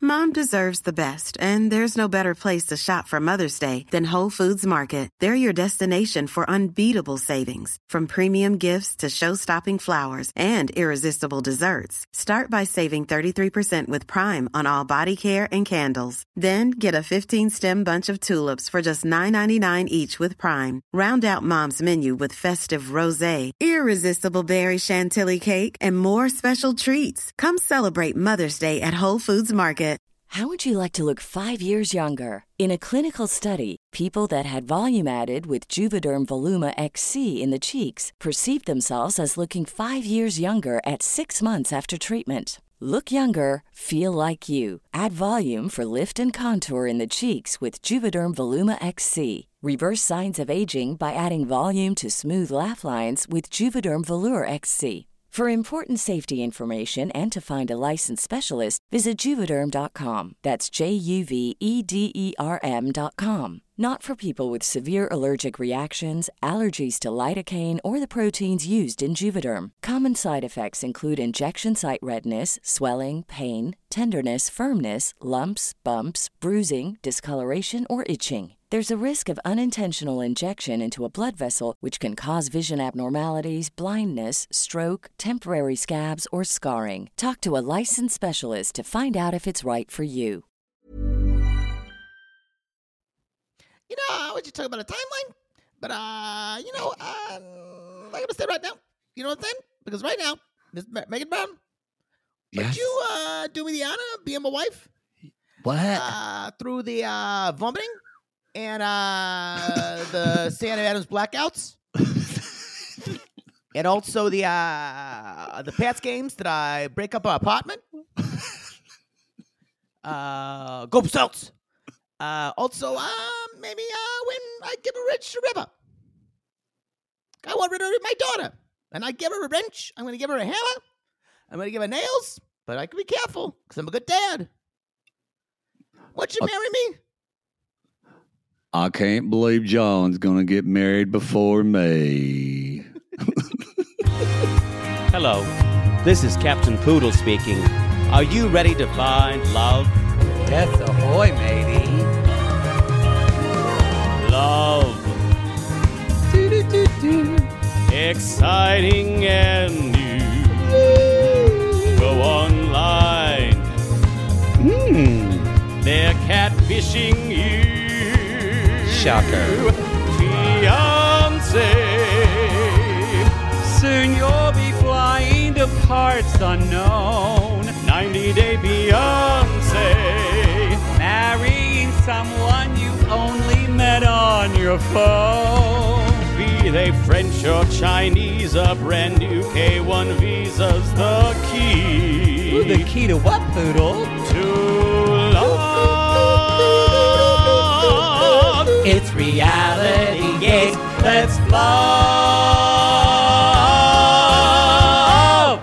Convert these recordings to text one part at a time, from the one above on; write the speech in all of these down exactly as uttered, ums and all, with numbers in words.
Mom deserves the best, and there's no better place to shop for Mother's Day than Whole Foods Market. They're your destination for unbeatable savings, from premium gifts to show-stopping flowers and irresistible desserts. Start by saving thirty-three percent with Prime on all body care and candles. Then get a fifteen-stem bunch of tulips for just nine ninety-nine each with Prime. Round out Mom's menu with festive rosé, irresistible berry chantilly cake, and more special treats. Come celebrate Mother's Day at Whole Foods Market. How would you like to look five years younger? In a clinical study, people that had volume added with Juvederm Voluma X C in the cheeks perceived themselves as looking five years younger at six months after treatment. Look younger, feel like you. Add volume for lift and contour in the cheeks with Juvederm Voluma X C. Reverse signs of aging by adding volume to smooth laugh lines with Juvederm Volure X C. For important safety information and to find a licensed specialist, visit Juvederm dot com. That's J U V E D E R M dot com. Not for people with severe allergic reactions, allergies to lidocaine, or the proteins used in Juvederm. Common side effects include injection site redness, swelling, pain, tenderness, firmness, lumps, bumps, bruising, discoloration, or itching. There's a risk of unintentional injection into a blood vessel, which can cause vision abnormalities, blindness, stroke, temporary scabs, or scarring. Talk to a licensed specialist to find out if it's right for you. You know, I was just talking about a timeline, but, uh, you know, um, I'm going to say right now, you know what I'm saying? Because right now, Miss Ma- Megan Brown, Yes. would you uh, do me the honor of being my wife? What? Uh, through the uh, vomiting and uh, the Sam Adams blackouts, and also the uh, the Pats games that I break up our apartment. Uh, go Celts. Uh, also, uh, maybe uh, when I give a wrench to River. I want rid of my daughter, and I give her a wrench. I'm going to give her a hammer. I'm going to give her nails, but I can be careful because I'm a good dad. Won't you Uh, marry me? I can't believe John's going to get married before me. Hello, this is Captain Poodle speaking. Are you ready to find love? Yes, ahoy, matey. Love. Exciting and new. Go online. Hmm. They're catfishing you. Shocker. Fiancé. Soon you'll be flying to parts unknown. ninety-day Beyonce. Marrying someone you only met on your phone. Be they French or Chinese, a brand new K one visa's the key. Ooh, the key to what, Poodle? To love. It's reality gaze. Let's love.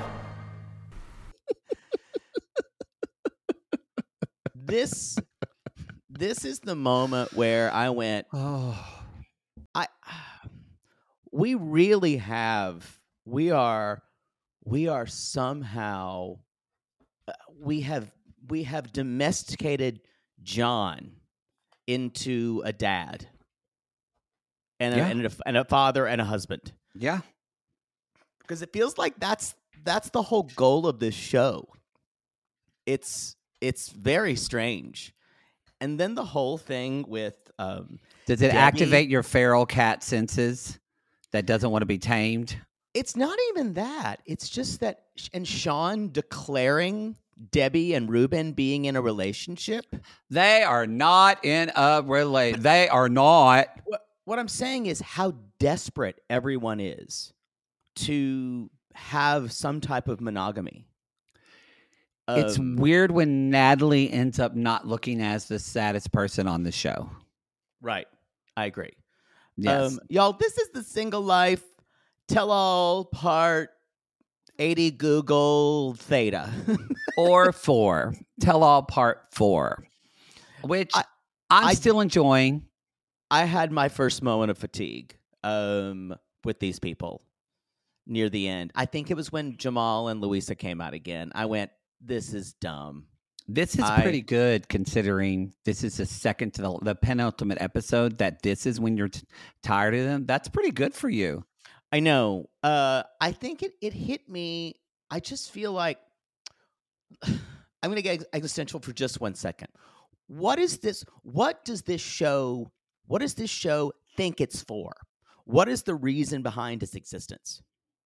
This, this is the moment where I went, Oh. I, we really have, we are, we are somehow, uh, we have, we have domesticated John into a dad and a, Yeah. and, a, and a father and a husband. Yeah. Because it feels like that's that's the whole goal of this show. It's it's very strange. And then the whole thing with um, Does it Debbie- activate your feral cat senses that doesn't want to be tamed? it's not even that. It's just that, and Sean declaring Debbie and Ruben being in a relationship. They are not in a relate. They are not. What, what I'm saying is how desperate everyone is to have some type of monogamy. It's Um, weird when Natalie ends up not looking as the saddest person on the show. Right. I agree. Yes. Um, y'all, this is the Single Life Tell-All Part eighty Google Theta. or four. Tell all part four. Which I- I'm I- still enjoying. I had my first moment of fatigue um, with these people near the end. I think it was when Jamal and Louisa came out again. I went, this is dumb. This is I- pretty good considering this is the second to the, the penultimate episode that this is when you're t- tired of them. That's pretty good for you. I know. Uh, I think it, it hit me. I just feel like I'm going to get existential for just one second. What is this? What does this show? What does this show think it's for? What is the reason behind its existence?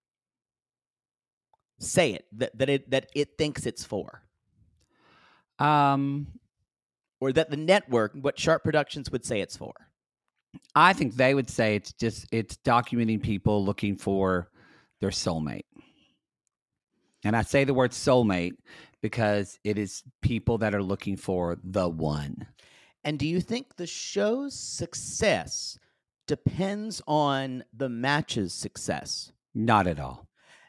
Say it that that it that it thinks it's for, Um, or that the network, what Sharp Productions would say it's for. I think they would say it's just it's documenting people looking for their soulmate. And I say the word soulmate because it is people that are looking for the one. And do you think the show's success depends on the match's success? Not at all.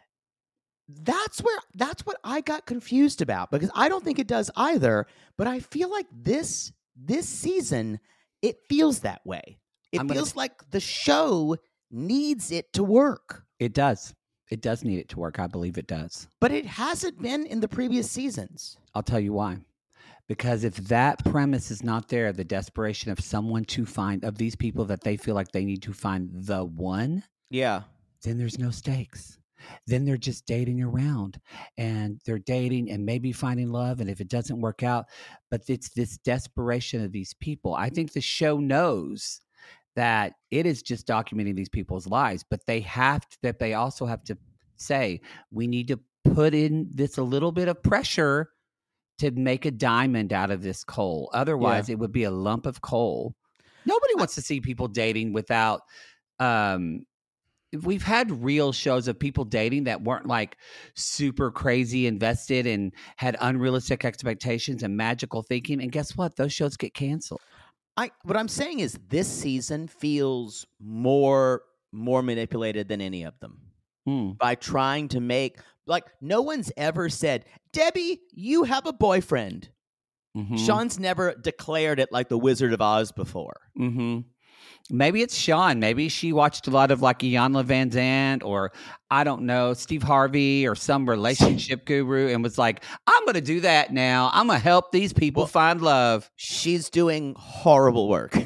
That's where that's what I got confused about, because I don't think it does either, but I feel like this this season it feels that way. It I'm gonna feels t- like the show needs it to work, It does. It does need it to work. I believe it does. but it hasn't been in the previous seasons. I'll tell you why. Because if that premise is not there, the desperation of someone to find, of these people that they feel like they need to find the one, Yeah. then there's no stakes. Then they're just dating around and they're dating and maybe finding love. And if it doesn't work out, but it's this desperation of these people. I think the show knows that it is just documenting these people's lives, but they have to, that they also have to say, we need to put in this a little bit of pressure to make a diamond out of this coal. Otherwise, it would be a lump of coal. Nobody wants to see people dating without. Um, we've had real shows of people dating that weren't like super crazy invested and had unrealistic expectations and magical thinking. And guess what? Those shows get canceled. I what I'm saying is this season feels more more manipulated than any of them. Hmm. By trying to make, like, no one's ever said, Debbie, you have a boyfriend. Mhm. Sean's never declared it like the Wizard of Oz before. Mm-hmm. Maybe it's Sean. Maybe she watched a lot of like Iyanla Van Zandt or I don't know, Steve Harvey or some relationship guru and was like, I'm going to do that now. I'm going to help these people Well- find love. She's doing horrible work.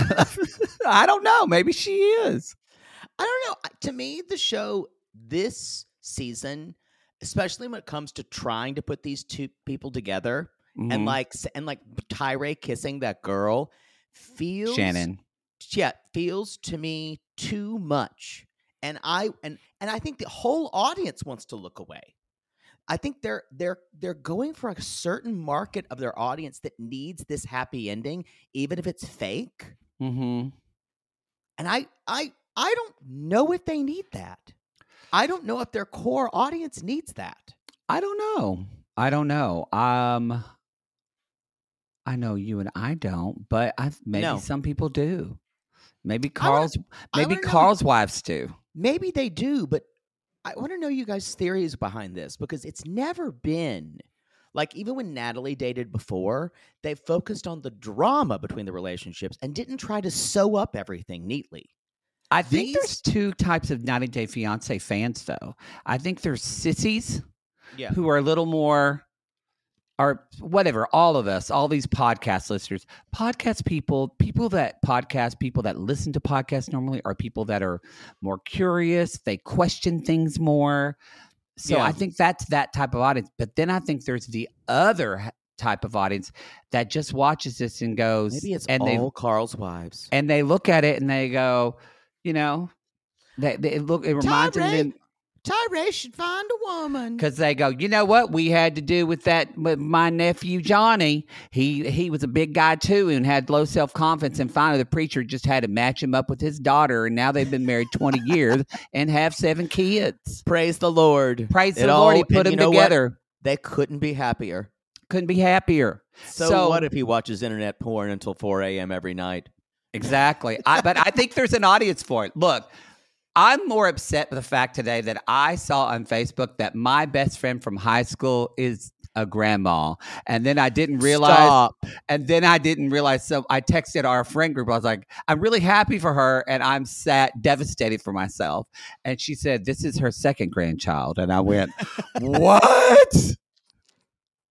I don't know. Maybe she is. I don't know. To me, the show this season, especially when it comes to trying to put these two people together, and Mhm. like s- and like Tyre kissing that girl, feels Shannon. yeah, feels to me too much. And I and and I think the whole audience wants to look away. I think they're they're they're going for a certain market of their audience that needs this happy ending, even if it's fake. Mm-hmm. And I I I don't know if they need that. I don't know if their core audience needs that. I don't know. I don't know. Um, I know you and I don't, but I maybe No. some people do. Maybe I wanna- Carl's I maybe wanna know- Carl's wives do. Maybe they do, but I want to know you guys' theories behind this, because it's never been like, even when Natalie dated before, they focused on the drama between the relationships and didn't try to sew up everything neatly. I think These- there's two types of ninety Day Fiance fans, though. I think there's sissies Yeah. who are a little more, or whatever, all of us, all these podcast listeners, podcast people, people that podcast, people that listen to podcasts normally are people that are more curious. They question things more. So Yeah. I think that's that type of audience. But then I think there's the other h- type of audience that just watches this and goes, Maybe it's and all they Carl's wives. and they look at it and they go, you know, they, they look. It reminds Tyre, them Tyre should find a woman. because they go, you know what we had to do with that with my nephew Johnny. He he was a big guy too and had low self confidence. And finally, the preacher just had to match him up with his daughter, and now they've been married twenty years and have seven kids. Praise the Lord. Praise It the Lord, he all- put and them you know what? together. They couldn't be happier. Couldn't be happier. So, So- what if he watches internet porn until four a.m. every night? Exactly. I, but I think there's an audience for it. Look, I'm more upset with the fact today that I saw on Facebook that my best friend from high school is a grandma. And then I didn't realize, Stop. and then I didn't realize. So I texted our friend group. I was like, I'm really happy for her. And I'm sad, devastated for myself. And she said, this is her second grandchild. And I went, what?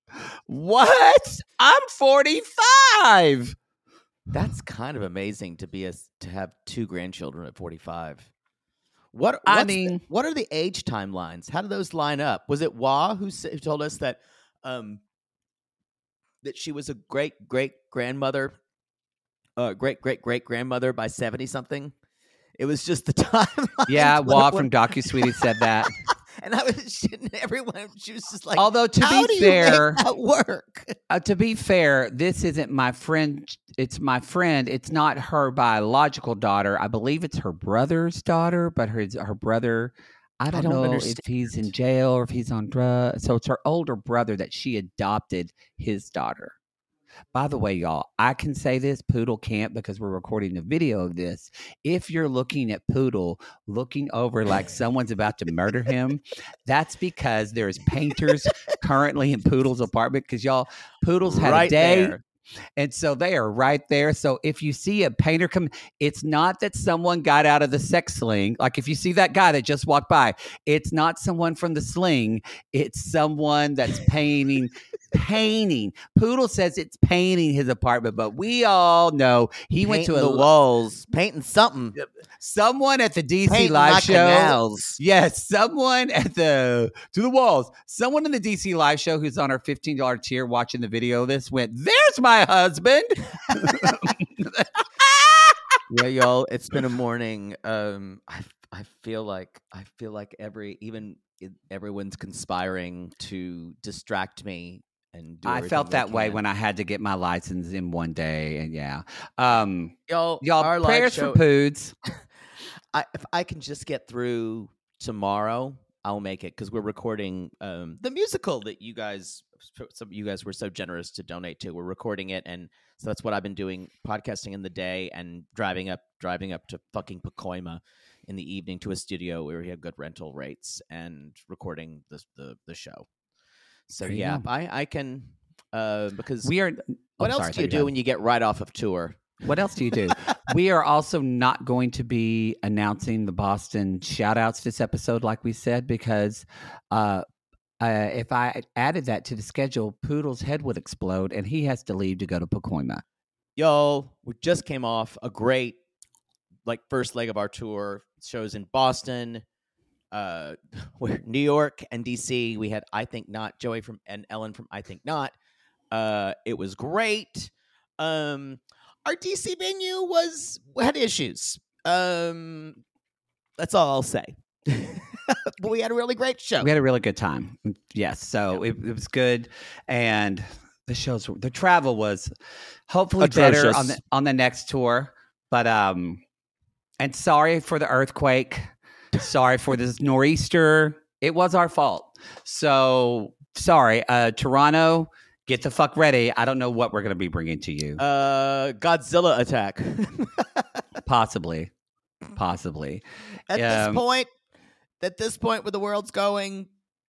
What? I'm forty-five. That's kind of amazing to be a, to have two grandchildren at forty-five. What I what's the- mean- what are the age timelines? How do those line up? Was it Wah who, sa- who told us that um that she was a great great grandmother, uh, great great great grandmother by seventy something? It was just the time. Yeah, Wah from DocuSweetie said that. And I was she, everyone. She was just like, Although to how be do fair, you make that work? uh, to be fair, this isn't my friend. It's my friend. It's not her biological daughter. I believe it's her brother's daughter, but her her brother. I don't, don't know understand. if he's in jail or if he's on drugs. So it's her older brother that she adopted his daughter. By the way, y'all, I can say this, Poodle can't because we're recording a video of this. If you're looking at Poodle looking over like someone's about to murder him, that's because there's painters currently in Poodle's apartment because y'all, Poodle's had Right a day. there. And so they are right there. So if you see a painter come, it's not that someone got out of the sex sling. Like if you see that guy that just walked by, it's not someone from the sling. It's someone that's painting, painting. Poodle says it's painting his apartment, but we all know he went to Painting a the walls, painting something, someone at the D C painting live my show. canals. Yes, someone at the to the walls. Someone in the D C live show who's on our fifteen dollar tier watching the video of this went, "There's my husband." Yeah, y'all. It's been a morning. Um, I I feel like I feel like every even everyone's conspiring to distract me. And do I everything felt they that way can. when I had to get my license in one day, and yeah, um, y'all. y'all our live prayers show, for Poods. I, if I can just get through tomorrow, I'll make it because we're recording um, the musical that you guys, some of you guys were so generous to donate to. We're recording it, and so that's what I've been doing, podcasting in the day and driving up, driving up to fucking Pacoima in the evening to a studio where we have good rental rates and recording the the, the show. So There you yeah, go. I I can uh, because We are. what oh, else sorry, do you sorry, go do ahead. when you get right off of tour? What else do you do? We are also not going to be announcing the Boston shout outs this episode, like we said, because uh, uh, if I added that to the schedule, Poodle's head would explode and he has to leave to go to Pacoima. Yo, we just came off a great like first leg of our tour. Shows in Boston, uh, where New York and D C. We had I Think Not, Joey from and Ellen from I Think Not. Uh, it was great. Um, our D C venue was had issues. Um, that's all I'll say. But we had a really great show. We had a really good time. Yes. So it, it was good. And the shows, the travel was hopefully better Atrocious. on the, on the next tour. But, um, and sorry for the earthquake. Sorry for this nor'easter. It was our fault. So sorry, uh, Toronto, get the fuck ready. I don't know what we're going to be bringing to you. Uh, Godzilla attack. Possibly. Possibly. At Um, this point, at this point where the world's going,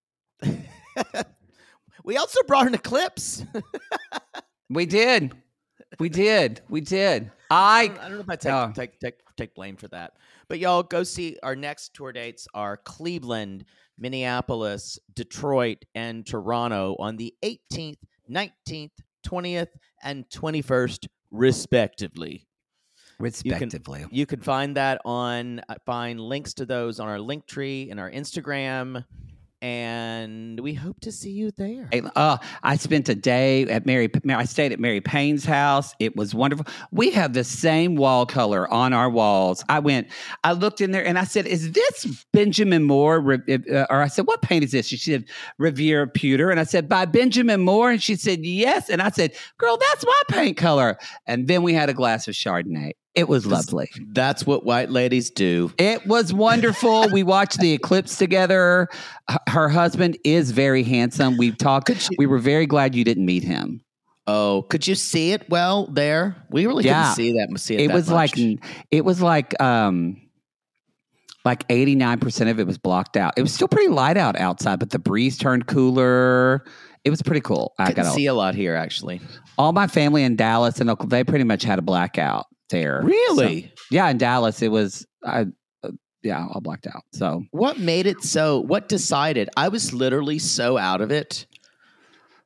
we also brought an eclipse. We did. We did. We did. I I don't, I don't know if I take, Oh. take take take blame for that, but y'all go see our next tour dates are Cleveland, Minneapolis, Detroit, and Toronto on the eighteenth, nineteenth, twentieth, and twenty-first, respectively. respectively. You can find that on uh, find links to those on our link tree and our Instagram, and we hope to see you there. Hey, uh, I spent a day at Mary. I stayed at Mary Payne's house. It was wonderful. We have the same wall color on our walls. I went, I looked in there and I said, "Is this Benjamin Moore?" Uh, or I said, "What paint is this?" She said, "Revere Pewter." And I said, "By Benjamin Moore." And she said, "Yes." And I said, "Girl, that's my paint color." And then we had a glass of Chardonnay. It was lovely. That's what white ladies do. It was wonderful. We watched the eclipse together. H- Her husband is very handsome. We talked. Could you- we were very glad you didn't meet him. Oh, could you see it well there? We really Yeah. couldn't see that. See it. It that was much. like it was like um like eighty-nine percent of it was blocked out. It was still pretty light out outside, but the breeze turned cooler. It was pretty cool. I couldn't got see a lot here actually. all my family in Dallas and Oklahoma, they pretty much had a blackout there. Really? So, yeah, in Dallas it was I uh, yeah, all blacked out. So What made it so? What decided? I was literally so out of it.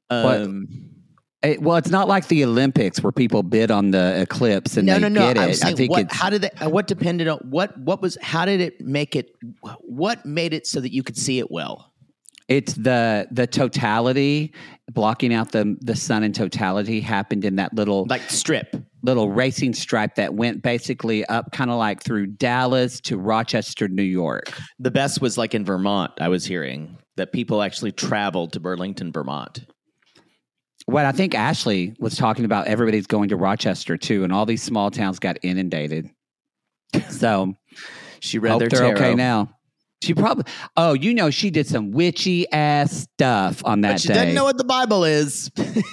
Um, It, well, it's not like the Olympics where people bid on the eclipse and no, they no, no. get I'm it. saying I think what, it's how did they, uh, what depended on what, what was, how did it make it, what made it so that you could see it well? it's the the totality blocking out the the sun in totality happened in that little Like strip. little racing stripe that went basically up kind of like through Dallas to Rochester, New York. The best was like in Vermont, I was hearing that people actually traveled to Burlington, Vermont. What I think Ashley was talking about, everybody's going to Rochester too, and all these small towns got inundated. So She read hope their they're tarot. okay now. She probably, oh, you know, she did some witchy ass stuff on that But she day. doesn't know what the Bible is.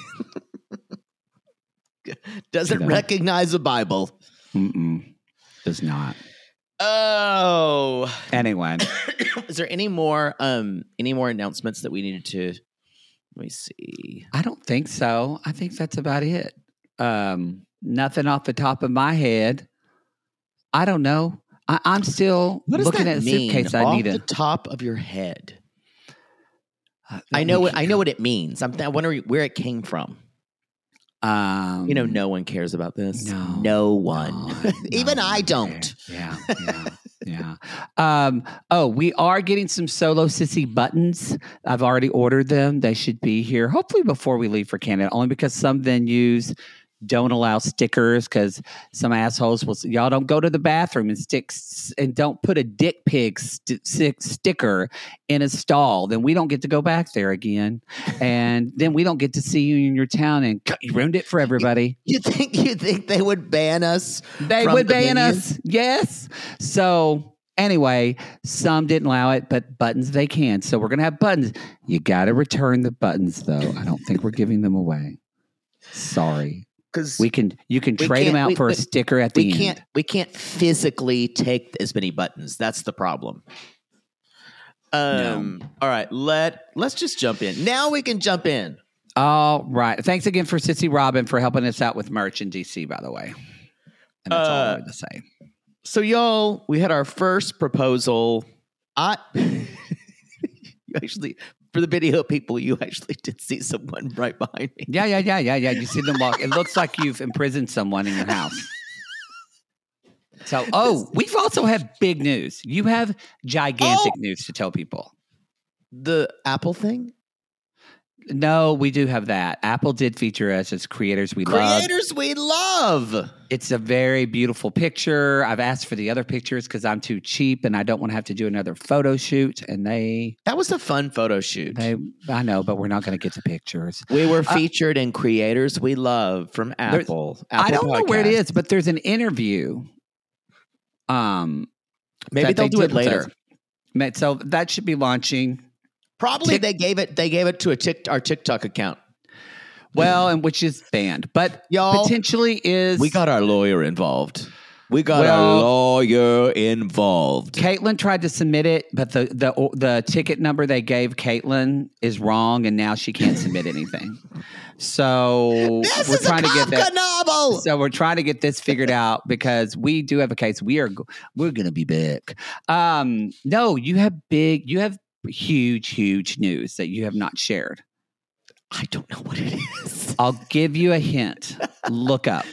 Doesn't She don't. recognize a Bible. Mm-mm, does not. Oh. Anyway, Is there any more um any more announcements that we needed to let me see. I don't think so. I think that's about it. Um, nothing off the top of my head. I don't know. I, I'm still What does looking that at a mean? suitcase. Off I need the a. top of your head. Uh, I know what I know what it means. I'm th- wondering where it came from. Um, You know, no one cares about this. no, no one. no, Even no I one don't. cares. Yeah, yeah, yeah. Um, oh, we are getting some Solo Sissy buttons. I've already ordered them. They should be here hopefully before we leave for Canada. Only because some venues don't allow stickers because some assholes will. Y'all don't go to the bathroom and stick s- and don't put a dick pig st- st- sticker in a stall. Then we don't get to go back there again, and then we don't get to see you in your town. And you ruined it for everybody. You think you think they would ban us? They from would the ban venue? us. Yes. So anyway, some didn't allow it, but buttons they can. So we're gonna have buttons. You got to return the buttons, though. I don't think we're giving them away. Sorry. Because We can. You can We trade them can't- out we- for a we- sticker at we the can't end. we can't physically take as many buttons. That's the problem. Um. All right. Let Let's just jump in. Now we can jump in. All right. Thanks again for Sissy Robin for helping us out with merch in D C. By the way, and that's all I Uh, wanted to say. So, y'all, we had our first proposal. I you actually, for the video people, you actually did see someone right behind me. Yeah, yeah, yeah, yeah, yeah. You see them walk. It looks like you've imprisoned someone in your house. So, oh, we've also have big news. You have gigantic Oh! news to tell people. The Apple thing. No, we do have that. Apple did feature us as creators we love. Creators we love. It's a very beautiful picture. I've asked for the other pictures because I'm too cheap and I don't want to have to do another photo shoot. And they, That was a fun photo shoot. they, I know, but we're not going to get the pictures. We were Uh, featured in Creators We Love from There's- Apple. I Apple don't know where it Podcast. is, but there's an interview. Um, Maybe that they'll they do it did with later. us. Ma- So that should be launching. Probably Tik- they gave it. They gave it to a Tik, our TikTok account. Well, and which is banned, but Y'all, potentially is. We got our lawyer involved. We got Well- our lawyer involved. Caitlin tried to submit it, but the the the ticket number they gave Caitlin is wrong, and now she can't submit anything. So This we're is a trying to get Kafka that. novel. So we're trying to get this figured out because we do have a case. We are go- we're going to be back. Um, no, you have big, you have huge, huge news that you have not shared. I don't know what it is. I'll give you a hint. Look up.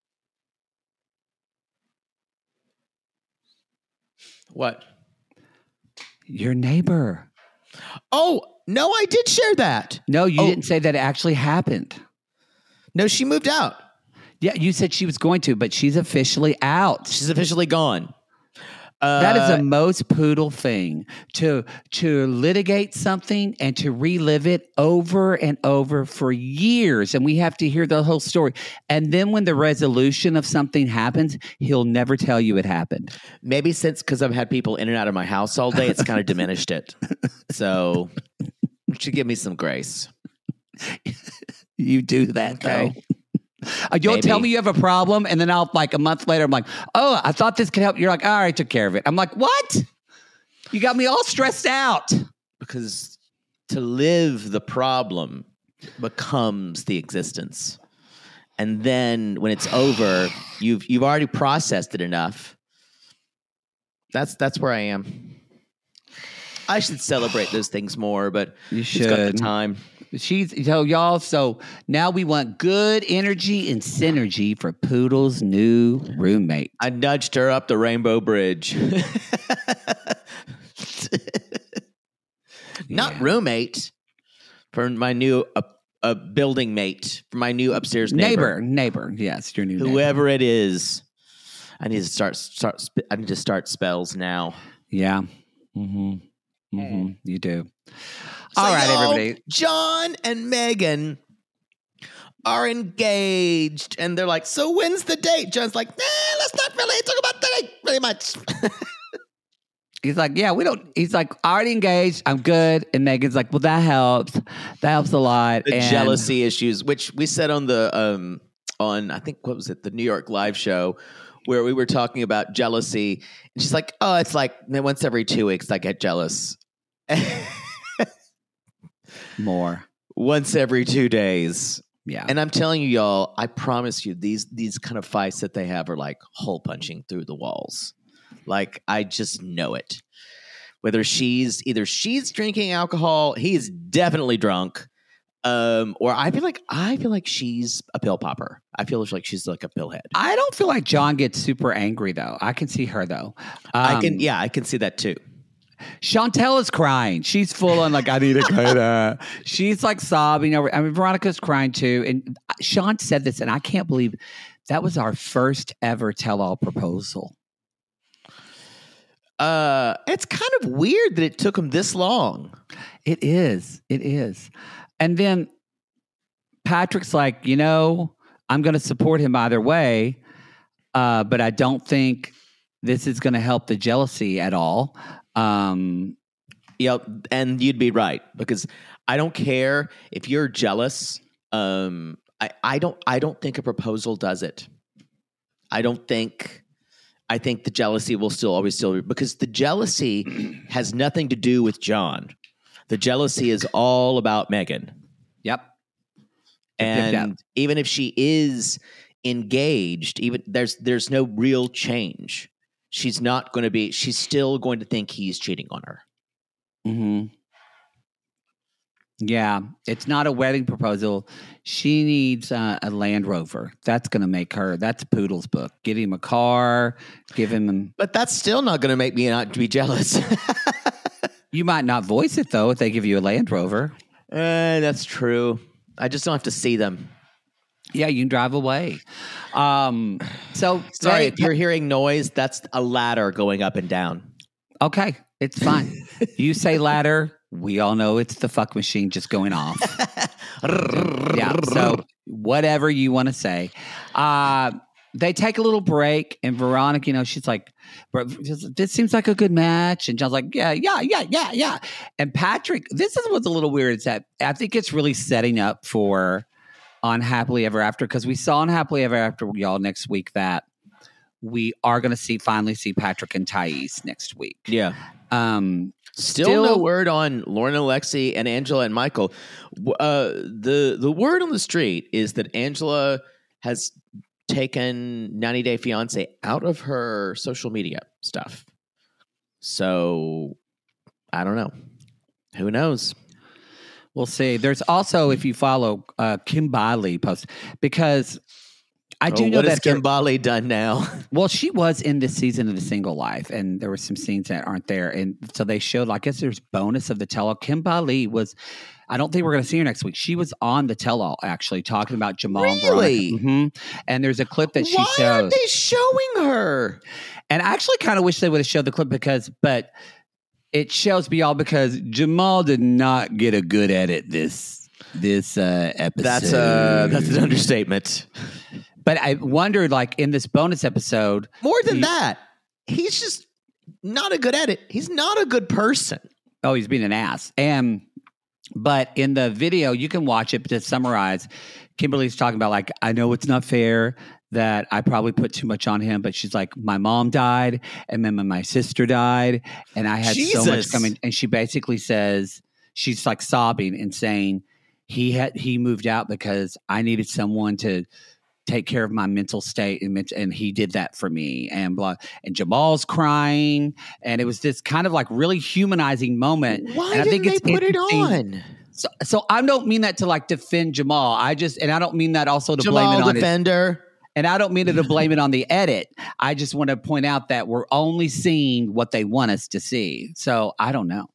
What? Your neighbor. Oh no, I did share that. No, you Oh. didn't say that it actually happened. No, she moved out. Yeah, you said she was going to, but she's officially out. She's officially gone. Uh, That is the most poodle thing to to litigate something and to relive it over and over for years, and we have to hear the whole story. And then when the resolution of something happens, he'll never tell you it happened. maybe since because I've had people in and out of my house all day, it's kind of diminished it. So, you should give me some grace. You do that Okay. though. Uh, You'll Maybe. tell me you have a problem, and then I'll like a month later, I'm like, "Oh, I thought this could help." You're like, "All right, I took care of it." I'm like, "What? You got me all stressed out." Because to live the problem becomes the existence. And then when it's over, you've you've already processed it enough. That's that's where I am. I should celebrate those things more, but You who's got the should. time? She's so y'all. So now we want good energy and synergy for Poodle's new roommate. I nudged her up the Rainbow Bridge. Not Yeah. roommate, for my new uh, uh, building mate, for my new upstairs neighbor. Neighbor, neighbor. Yes, your new neighbor. Whoever it is. I need to start start. sp- I need to start spells now. Yeah. Mm-hmm. Mm-hmm. You do. So, All right, y'all, everybody. John and Megan are engaged, and they're like, "So when's the date?" John's like, "Nah, let's not really talk about the date very much." He's like, yeah, we don't. He's like, already engaged. I'm good. And Megan's like, well, that helps. That helps a lot. The And jealousy issues, which we said on the um on I think what was it, the New York live show, where we were talking about jealousy, and she's like, "Oh, it's like once every two weeks I get jealous." more. Once every two days. Yeah. And I'm telling you, y'all, I promise you, these these kind of fights that they have are like hole punching through the walls. Like, I just know it. Whether she's either she's drinking alcohol, he's definitely drunk, um, or I feel like I feel like she's a pill popper. I feel like she's like a pillhead. I don't feel like John gets super angry, though. I can see her, though. I Um, can, yeah, I can see that too. Chantel is crying. She's full on like, I need a credit. She's like sobbing over. I mean, Veronica's crying too. And Sean said this, and I can't believe that was our first ever tell-all proposal. Uh, it's kind of weird that it took him this long. It is. It is. And then Patrick's like, you know, I'm going to support him either way, uh, but I don't think this is going to help the jealousy at all. Um, Yeah, and you'd be right, because I don't care if you're jealous. Um, I, I don't I don't think a proposal does it. I don't think I think the jealousy will still always still, because the jealousy has nothing to do with John. The jealousy is all about Megan. Yep. And Yep, yep. even if she is engaged, even there's there's no real change. She's not going to be, she's still going to think he's cheating on her. Mm-hmm. Yeah, it's not a wedding proposal. She needs uh, a Land Rover. That's going to make her, that's Poodle's book. Get him a car, give him, But that's still not going to make me not be jealous. you might not voice it though if they give you a Land Rover. Uh, that's true. I just don't have to see them. Yeah, you can drive away. Um, so Sorry, they- if you're hearing noise, that's a ladder going up and down. okay, it's fine. You say ladder, we all know it's the fuck machine just going off. Yeah, so whatever you want to say. Uh, they take a little break, and Veronica, you know, she's like, this seems like a good match. And John's like, yeah, yeah, yeah, yeah, yeah. And Patrick, this is what's a little weird. Is that I think it's really setting up for Unhappily Ever After, because we saw Unhappily Ever After, y'all, next week, that we are going to see finally see Patrick and Thais next week. Yeah. Um, Still, Still- no word on Lauren, Alexi, and Angela and Michael. W- Uh, the the word on the street is that Angela has taken ninety Day Fiancé out of her social media stuff. So I don't know. Who knows? We'll see. There's also, if you follow uh, Kim Biley post, because I do Oh, know what has that there- Kim Biley done now? well, she was in this season of The Single Life, and there were some scenes that aren't there, and so they showed. I guess there's bonus of the tell-all. Kim Biley was. I don't think we're going to see her next week. She was on the tell-all actually talking about Jamal. Really? And, Veronica. Mhm. And there's a clip that she Why shows. aren't they showing her? And I actually kind of wish they would have showed the clip because, but it shows me all because Jamal did not get a good edit this this uh, episode. That's uh that's an understatement. But I wondered, like in this bonus episode, More than he- that, he's just not a good at it. He's not a good person. oh, he's being an ass. And but in the video, you can watch it to summarize. Kimberly's talking about like, I know it's not fair that I probably put too much on him, but she's like, my mom died, and then my sister died, and I had so much Jesus. coming. And she basically says, she's like sobbing and saying, he had he moved out because I needed someone to take care of my mental state, and ment- and he did that for me. And blah. And Jamal's crying, and it was this kind of like really humanizing moment. Why and I didn't think they it's put it interesting- on? So, so I don't mean that to like defend Jamal. I just, and I don't mean that also to blame it Jamal on his, Defender. and I don't mean it to blame it on the edit. I just want to point out that we're only seeing what they want us to see. So I don't know.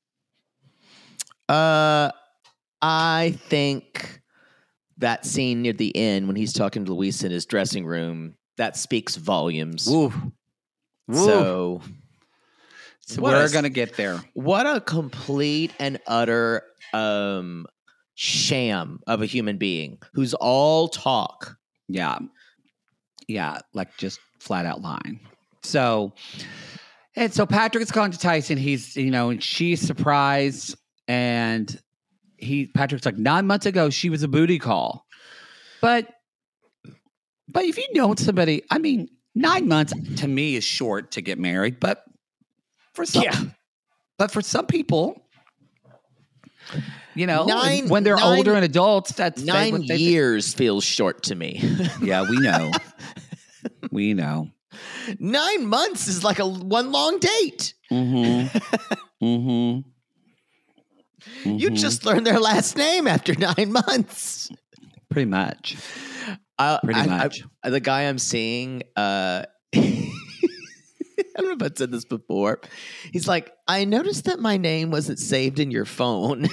Uh, I think that scene near the end when he's talking to Luis in his dressing room, that speaks volumes. Woo. Woo. So, so what we're a- going to get there. what a complete and utter um, sham of a human being who's all talk. Yeah. Yeah. Like just flat out lying. So, and so Patrick's gone to Tyson. He's, you know, and she's surprised. And he, Patrick's like, nine months ago, she was a booty call. But, but if you know somebody, I mean, nine months to me is short to get married. But for some, Yeah. but for some people, you know, Nine- when they're nine- older and adults, that's they- Nine what they- years feels short to me. Yeah, we know. We know. Nine months is like a one long date. Mm-hmm. Mm-hmm. You Mhm. just learned their last name after nine months. Pretty much. Uh, Pretty I- much. I- the guy I'm seeing, uh, I don't know if I've said this before. He's like, I noticed that my name wasn't saved in your phone.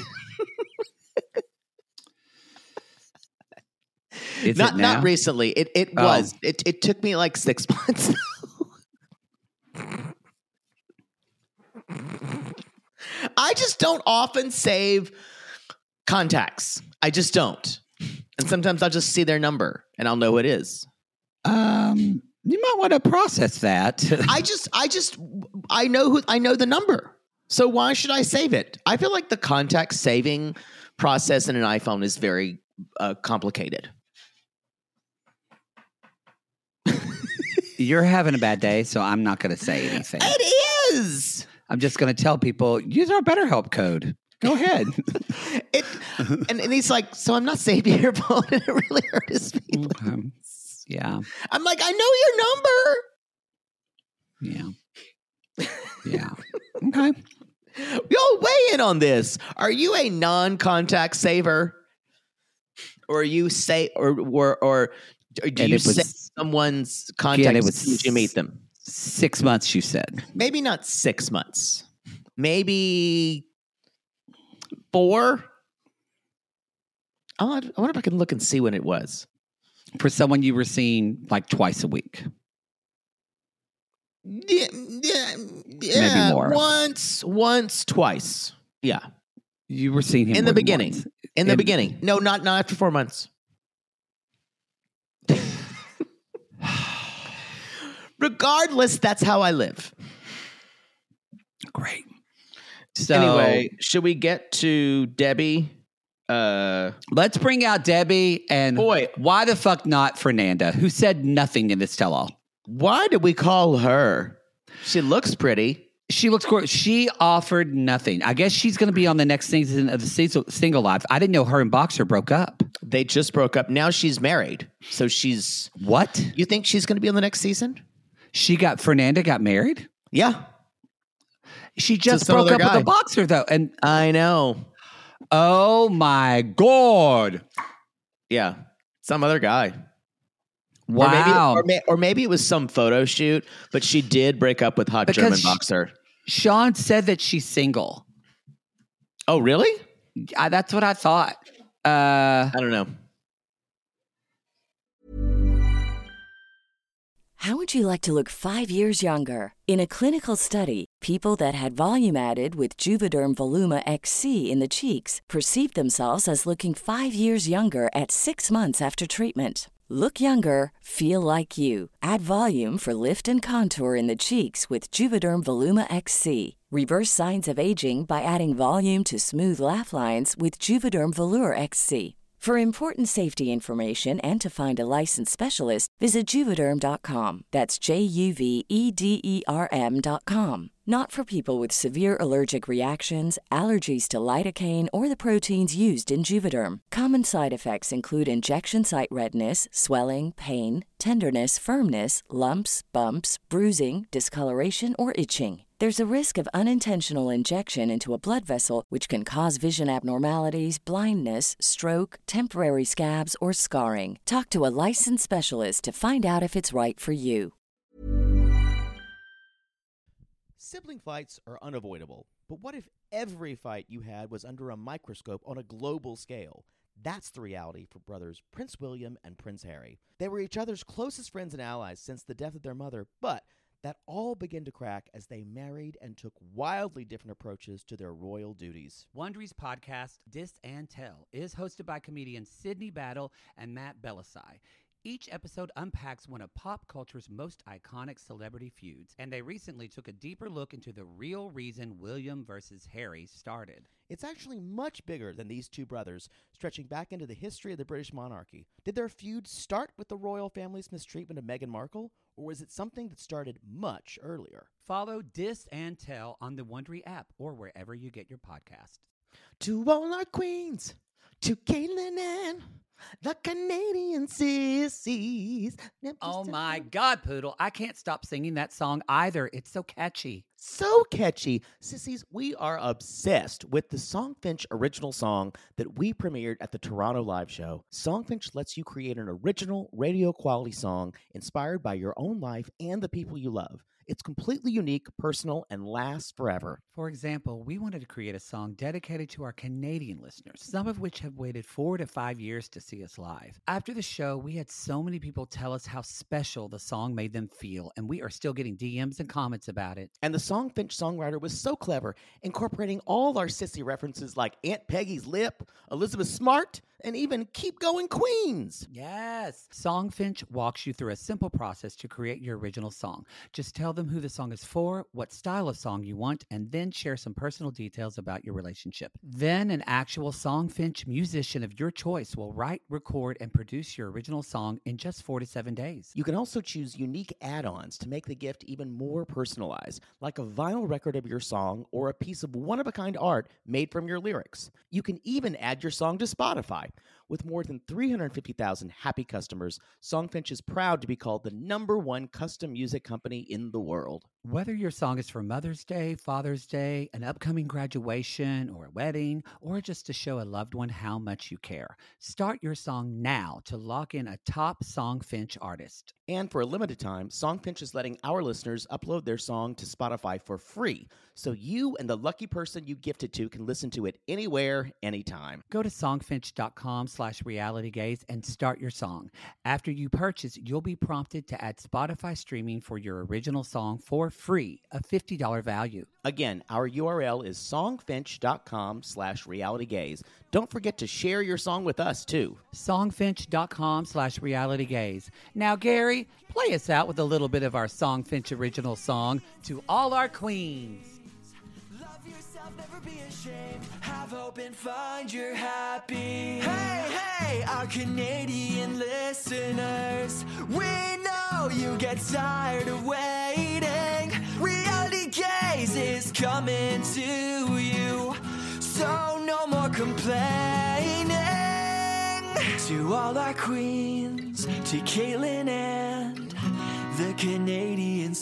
Is not it now? not recently. It it Oh. was. It it took me like six months. I just don't often save contacts. I just don't. And sometimes I'll just see their number and I'll know who it is. Um, you might want to process that. I just I just I know who I know the number. So why should I save it? I feel like the contact saving process in an iPhone is very uh, complicated. You're having a bad day, so I'm not going to say anything. It is. I'm just going to tell people, use our BetterHelp code. Go ahead. It and, and he's like, so I'm not saving your phone, and it really hurts me. Um, yeah. I'm like, I know your number. Yeah. Yeah. Okay. Yo, weigh in on this. Are you a non-contact saver, or are you say, or or or, or do And you it was- save someone's Again, contact it as was soon as you meet them? Six months, you said. Maybe not six months. Maybe four. I wonder I wonder if I can look and see when it was. For someone you were seeing like twice a week. Yeah, yeah, yeah. more. Once, once, twice. Yeah, You were seeing him in more the than beginning. once. In the In- beginning. No, not not after four months. Regardless, that's how I live. Great. So Anyway, should we get to Debbie? Uh, let's bring out Debbie and Boy. why the fuck not Fernanda, who said nothing in this tell-all. why did we call her? She looks pretty. She looks cool. She offered nothing. I guess she's going to be on the next season of the Single, single Lives. I didn't know her and Boxer broke up. They just broke up. Now she's married. So she's. What? You think she's going to be on the next season? She got Fernanda got married? Yeah, She just some broke other up with guy. a Boxer though. And I know. oh my God. Yeah, some other guy. Wow. Or maybe, or, may, or maybe it was some photo shoot, but she did break up with hot Because German she- boxer. Sean said that she's single. Oh, really? I, that's what I thought. Uh, I don't know. How would you like to look five years younger? In a clinical study, people that had volume added with Juvederm Voluma X C in the cheeks perceived themselves as looking five years younger at six months after treatment. Look younger, feel like you. Add volume for lift and contour in the cheeks with Juvederm Voluma X C. Reverse signs of aging by adding volume to smooth laugh lines with Juvederm Volure X C. For important safety information and to find a licensed specialist, visit Juvederm dot com. That's J U V E D E R M dot com. Not for people with severe allergic reactions, allergies to lidocaine, or the proteins used in Juvederm. Common side effects include injection site redness, swelling, pain, tenderness, firmness, lumps, bumps, bruising, discoloration, or itching. There's a risk of unintentional injection into a blood vessel, which can cause vision abnormalities, blindness, stroke, temporary scabs, or scarring. Talk to a licensed specialist to find out if it's right for you. Sibling fights are unavoidable, but what if every fight you had was under a microscope on a global scale? That's the reality for brothers Prince William and Prince Harry. They were each other's closest friends and allies since the death of their mother, but that all began to crack as they married and took wildly different approaches to their royal duties. Wondery's podcast, Dis and Tell, is hosted by comedians Sydney Battle and Matt Belisai. Each episode unpacks one of pop culture's most iconic celebrity feuds, and they recently took a deeper look into the real reason William versus Harry started. It's actually much bigger than these two brothers, stretching back into the history of the British monarchy. Did their feud start with the royal family's mistreatment of Meghan Markle, or was it something that started much earlier? Follow Dis and Tell on the Wondery app or wherever you get your podcasts. To all our queens, to Caitlin and the Canadian sissies. Oh my God, Poodle. I can't stop singing that song either. It's so catchy. So catchy. Sissies, we are obsessed with the Songfinch original song that we premiered at the Toronto Live Show. Songfinch lets you create an original radio quality song inspired by your own life and the people you love. It's completely unique, personal, and lasts forever. For example, we wanted to create a song dedicated to our Canadian listeners, some of which have waited four to five years to see us live. After the show, we had so many people tell us how special the song made them feel, and we are still getting D Ms and comments about it. And the Songfinch songwriter was so clever, incorporating all our sissy references like Aunt Peggy's Lip, Elizabeth Smart, and even Keep Going Queens. Yes. Songfinch walks you through a simple process to create your original song. Just tell them who the song is for, what style of song you want, and then share some personal details about your relationship. Then an actual Songfinch musician of your choice will write, record, and produce your original song in just four to seven days. You can also choose unique add-ons to make the gift even more personalized, like a vinyl record of your song or a piece of one-of-a-kind art made from your lyrics. You can even add your song to Spotify. With more than three hundred fifty thousand happy customers, Songfinch is proud to be called the number one custom music company in the world. Whether your song is for Mother's Day, Father's Day, an upcoming graduation, or a wedding, or just to show a loved one how much you care, start your song now to lock in a top Songfinch artist. And for a limited time, Songfinch is letting our listeners upload their song to Spotify for free, so you and the lucky person you gifted to can listen to it anywhere, anytime. Go to songfinch.com slash realitygaze and start your song. After you purchase, you'll be prompted to add Spotify streaming for your original song for free, a fifty dollars value. Again, our U R L is songfinch.com slash realitygaze. Don't forget to share your song with us, too. Songfinch.com slash realitygaze. Now, Gary, play us out with a little bit of our Songfinch original song, To All Our Queens. Love yourself, never be ashamed. Have hope and find your happy. Hey, hey, our Canadian listeners. We know you get tired of waiting. Reality Gaze is coming to you. So no more complaining. To all our queens, to Caitlin and the Canadian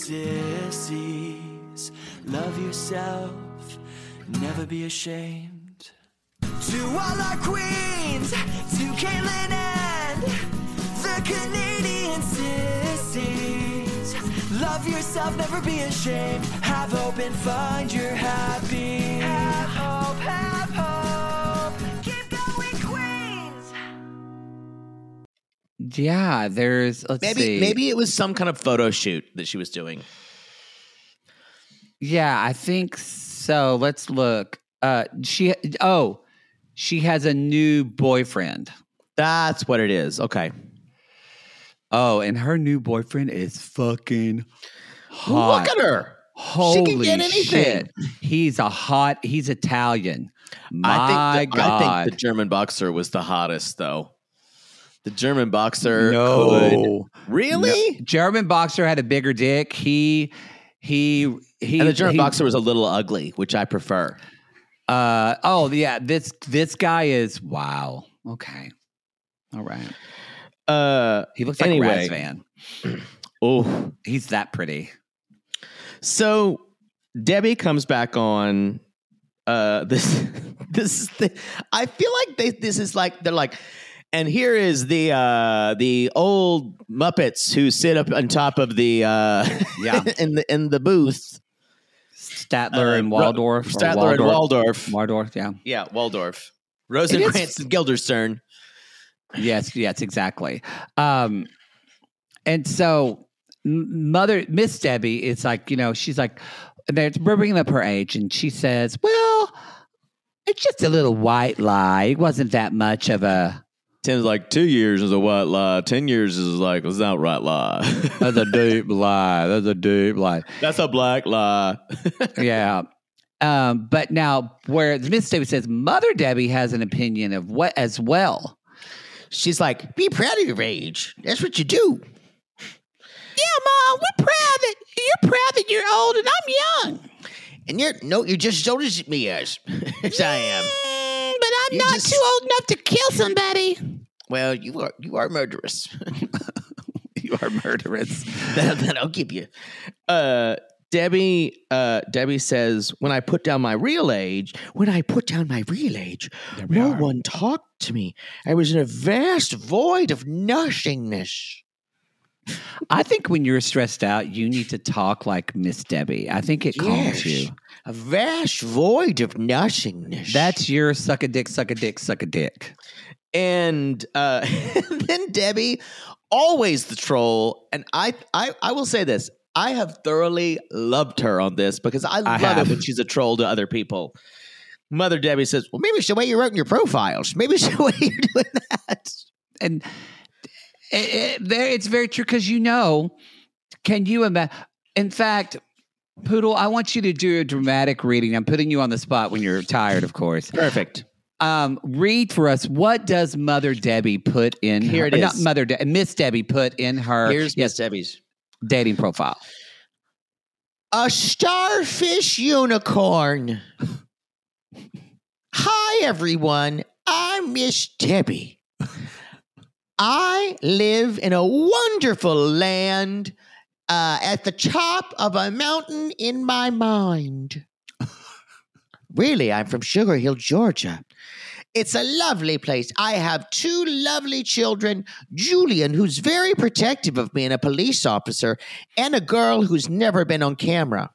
sissies. Love yourself, never be ashamed. To all our queens, to Caitlin and the Canadian sissies. Love yourself, never be ashamed. Have hope and find your happy. Have hope, have hope. Keep going, Queens. Yeah, there's, let's Maybe see. maybe it was some kind of photo shoot that she was doing. Yeah, I think so. Let's look. Uh, she, oh, she has a new boyfriend. That's what it is. Okay. Oh, and her new boyfriend is fucking hot. Look at her. Holy she can get anything. shit. He's a hot, he's Italian. My I think the, God. I think the German boxer was the hottest, though. The German boxer no. could. Really? No. German boxer had a bigger dick. He, he, he. And the German he, boxer was a little ugly, which I prefer. Uh, oh, yeah. This, this guy is, wow. Okay. All right. Uh, he looks like anyway. Razvan. Oh, he's that pretty. So Debbie comes back on. Uh, this this is the, I feel like they this is like they're like, and here is the uh, the old Muppets who sit up on top of the uh, Yeah. in the in the booth. Statler Uh, and Waldorf. or Statler and Waldorf. Waldorf, yeah. Yeah, Waldorf. It Rosencrantz is- and Guildenstern. Yes, yes, exactly. Um, and so, m- Mother Miss Debbie is like, you know, she's like, they're we're bringing up her age, and she says, "Well, it's just a little white lie. It wasn't that much of a." Tim's like, two years is a white lie. Ten years is like, it's not right lie. That's a deep lie. That's a deep lie. That's a black lie. Yeah. Um, but now, where Miss Debbie says, Mother Debbie has an opinion of what as well. She's like, be proud of your age. That's what you do. Yeah, Mom, we're proud that you're proud that you're old and I'm young. And you're, no, you're just as old as me as, as I am. Mm, but I'm You not just- too old enough to kill somebody. Well, you are you are murderous. You are murderous. that, that'll give you. Uh, Debbie, uh, Debbie says, when I put down my real age, when I put down my real age, we no are. one talked to me. I was in a vast void of nothingness. I think when you're stressed out, you need to talk like Miss Debbie. I think it calms Yes. you. A vast void of nothingness. That's your suck a dick, suck a dick, suck a dick. And uh, then Debbie, always the troll. And I, I, I will say this. I have thoroughly loved her on this because I, love have. it when she's a troll to other people. Mother Debbie says, well, maybe it's the way you wrote in your profiles. Maybe it's the way you're doing that. And it, it, there, it's very true because you know, can you imagine? In fact, Poodle, I want you to do a dramatic reading. I'm putting you on the spot when you're tired, of course. Perfect. Um, read for us. What does Mother Debbie put in? Here her, it or Not is. Mother De- Miss Debbie put in her Here's Miss Debbie's. dating profile. A starfish unicorn. Hi, everyone. I'm Miss Debbie. I live in a wonderful land uh, at the top of a mountain in my mind. Really, I'm from Sugar Hill, Georgia. It's a lovely place. I have two lovely children, Julian, who's very protective of me and a police officer, and a girl who's never been on camera.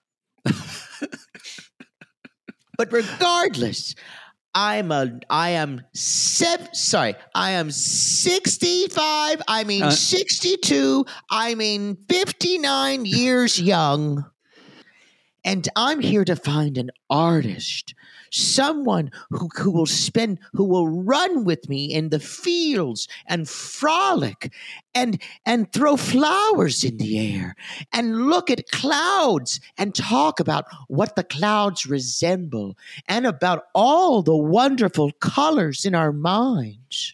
But regardless, I'm a I am seven sorry, I am sixty-five, I mean Uh. sixty-two, I mean fifty-nine years young. And I'm here to find an artist, someone who, who will spend, who will run with me in the fields and frolic and, and throw flowers in the air and look at clouds and talk about what the clouds resemble and about all the wonderful colors in our minds.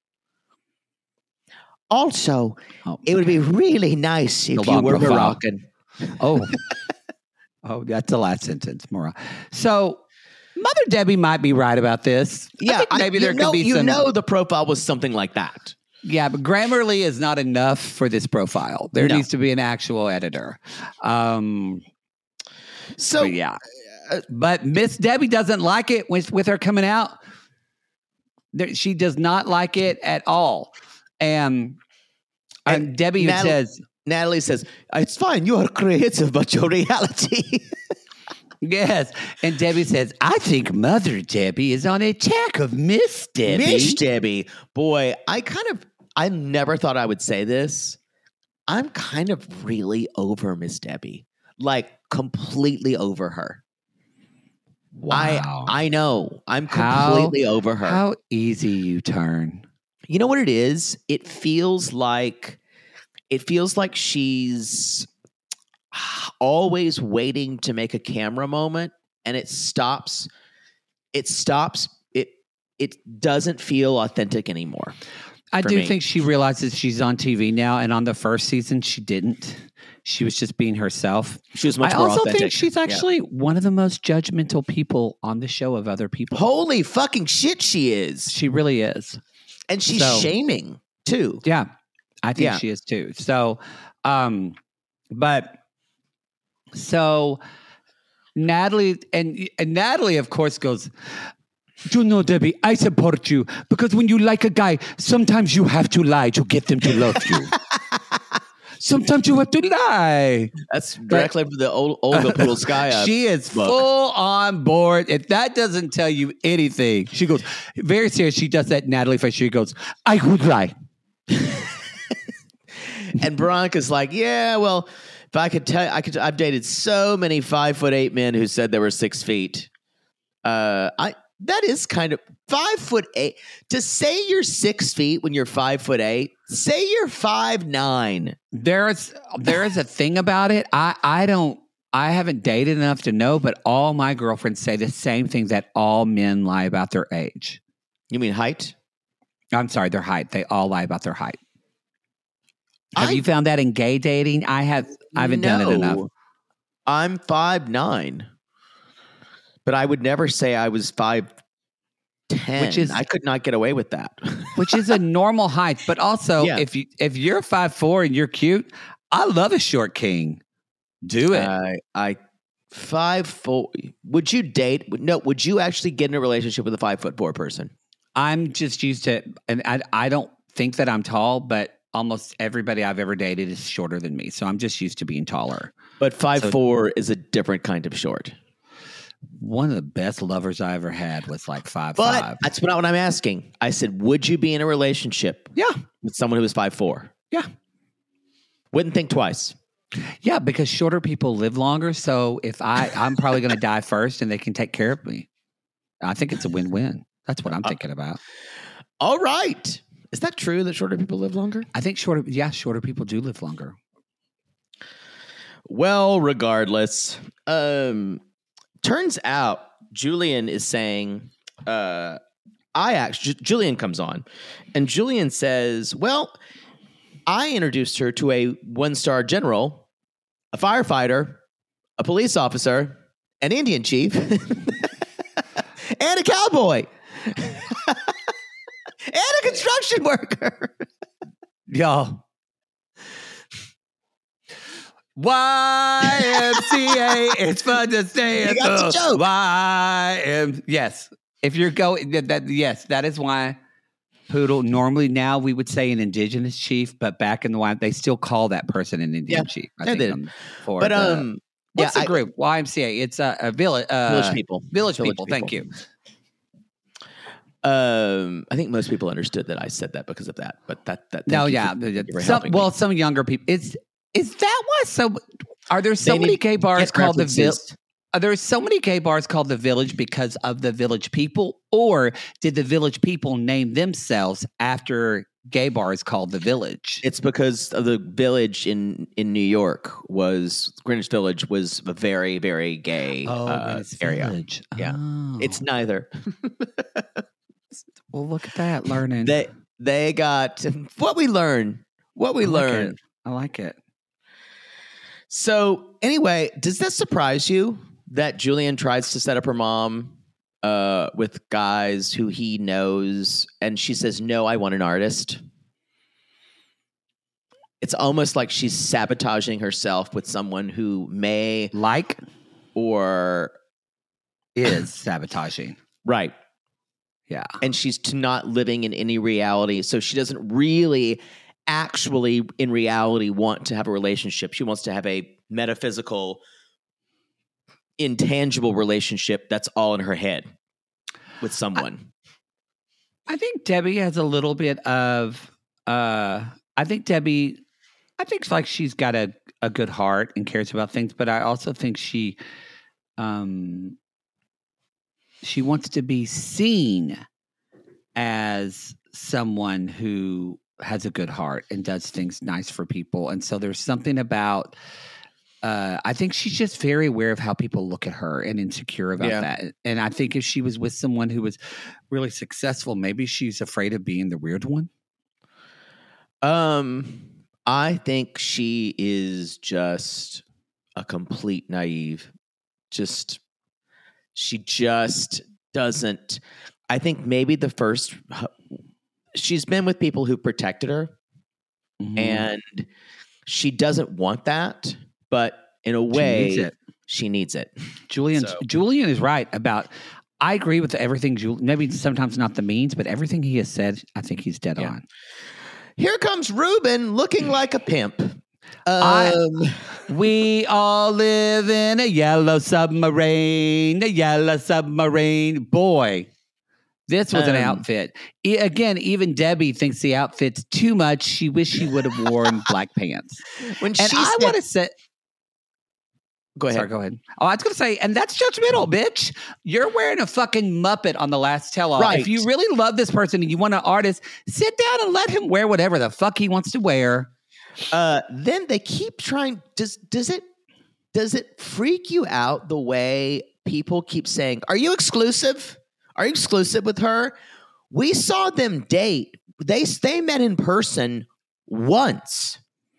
Also, Oh, it would be really nice if The you long were profile. Moroccan. Oh, oh, that's the last sentence, Maura. So, Mother Debbie might be right about this. I Yeah, think I- maybe you there know, could be you some. know the profile was something like that. Yeah, but Grammarly is not enough for this profile. There No. needs to be an actual editor. Um, So but yeah, but Miss Debbie doesn't like it with with her coming out. There, she does not like it at all. And, and, And Debbie Natalie- says, Natalie says, it's fine, you are creative, but your reality. yes. And Debbie says, I think Mother Debbie is on attack of Miss Debbie. Miss Debbie. Boy, I kind of, I never thought I would say this. I'm kind of really over Miss Debbie. Like, completely over her. Wow. I I know. I'm How- completely over her. How easy you turn. You know what it is? It feels like it feels like she's always waiting to make a camera moment, and it stops. It stops. It it doesn't feel authentic anymore. I for do me. think she realizes she's on T V now, and on the first season, she didn't. She was just being herself. She was much I more also authentic. think she's Yeah. actually one of the most judgmental people on the show of other people. Holy fucking shit, she is, She really is. and she's So- shaming too. Yeah, I think Yeah. she is too. So, um, but so Natalie and, and Natalie, of course, goes, you know, Debbie, I support you because when you like a guy, sometimes you have to lie to get them to love you. Sometimes you have to lie. That's directly from the old Olga Pudolskaya. She is book. full on board. If that doesn't tell you anything, she goes, very serious. She does that Natalie face. She goes, I would lie. And Veronica's like, yeah, well, if I could tell, I could. I've dated so many five foot eight men who said they were six feet. Uh, I that is kind of five foot eight. To say you're six feet when you're five foot eight, say you're five nine. There's there is a thing about it. I I don't. I haven't dated enough to know, but all my girlfriends say the same thing that all men lie about their age. You mean height? I'm sorry, their height. They all lie about their height. Have I, you found that in gay dating? I have. I haven't no, done it enough. I'm five nine, but I would never say I was five ten. Which is I could not get away with that. Which is a normal height, but also yeah. if you if you're five four and you're cute, I love a short king. Do it. Uh, I five four. Would you date? No. Would you actually get in a relationship with a five foot four person? I'm just used to, and I I don't think that I'm tall, but almost everybody I've ever dated is shorter than me. So I'm just used to being taller. But five so, four is a different kind of short. One of the best lovers I ever had was like five but five. That's what, what I'm asking. I said, would you be in a relationship yeah. with someone who was five four? Yeah. Wouldn't think twice. Yeah, because shorter people live longer. So if I, I'm probably going to die first and they can take care of me. I think it's a win-win. That's what I'm thinking about. All right. Is that true that shorter people live longer? I think shorter, yeah, shorter people do live longer. Well, regardless, um, turns out Julian is saying, uh, I actually, Julian comes on and Julian says, well, I introduced her to a one-star general, a firefighter, a police officer, an Indian chief, and a cowboy. And a construction worker. Y'all. Y M C A, it's fun to stay at the joke. Y M Yes. If you're going, that, that, yes, that is why Poodle, normally now we would say an indigenous chief, but back in the wild, they still call that person an Indian yeah, chief. I they think did. um, for but, the, um, what's yeah, the group? Y M C A. It's a, a village. Uh, village people. Village, village people. people. Thank you. Um, I think most people understood that I said that because of that, but that that no, yeah, for, some, well, me. some younger people. It's is that why? So, are there so they many gay bars called the Village? Are there so many gay bars called the Village because of the Village people, or did the Village people name themselves after gay bars called the Village? It's because of the Village in in New York was Greenwich Village was a very very gay oh, uh, area. Village. Yeah, oh. It's neither. Well, look at that learning. They they got what we learn. What we I like learn. It. I like it. So anyway, does that surprise you that Julian tries to set up her mom uh, with guys who he knows, and she says, "No, I want an artist." It's almost like she's sabotaging herself with someone who may like or is sabotaging. Right. Yeah. And she's to not living in any reality. So she doesn't really actually in reality want to have a relationship. She wants to have a metaphysical, intangible relationship that's all in her head with someone. I, I think Debbie has a little bit of, uh, I think Debbie, I think like she's got a, a good heart and cares about things, but I also think she, um, she wants to be seen as someone who has a good heart and does things nice for people. And so there's something about, uh, I think she's just very aware of how people look at her and insecure about yeah. that. And I think if she was with someone who was really successful, maybe she's afraid of being the weird one. Um, I think she is just a complete naive. Just, she just doesn't. I think maybe the first, she's been with people who protected her, mm-hmm. and she doesn't want that. But in a way, she needs it. Julian, So- Julian is right about. I agree with everything. Jul- maybe sometimes not the means, but everything he has said, I think he's dead Yeah. on. Here comes Ruben looking like a pimp. Um, I- We all live in a yellow submarine, a yellow submarine. Boy, this was an Um, outfit. E- again, even Debbie thinks the outfit's too much. She wish she would have worn black pants. when And she I said, want to say, go ahead. sorry, go ahead. Oh, I was going to say, and that's judgmental, bitch. You're wearing a fucking Muppet on the last tell-all. Right. If you really love this person and you want an artist, sit down and let him wear whatever the fuck he wants to wear. Uh, then they keep trying. Does does it does it freak you out the way people keep saying, "Are you exclusive? Are you exclusive with her?" We saw them date. They they met in person once.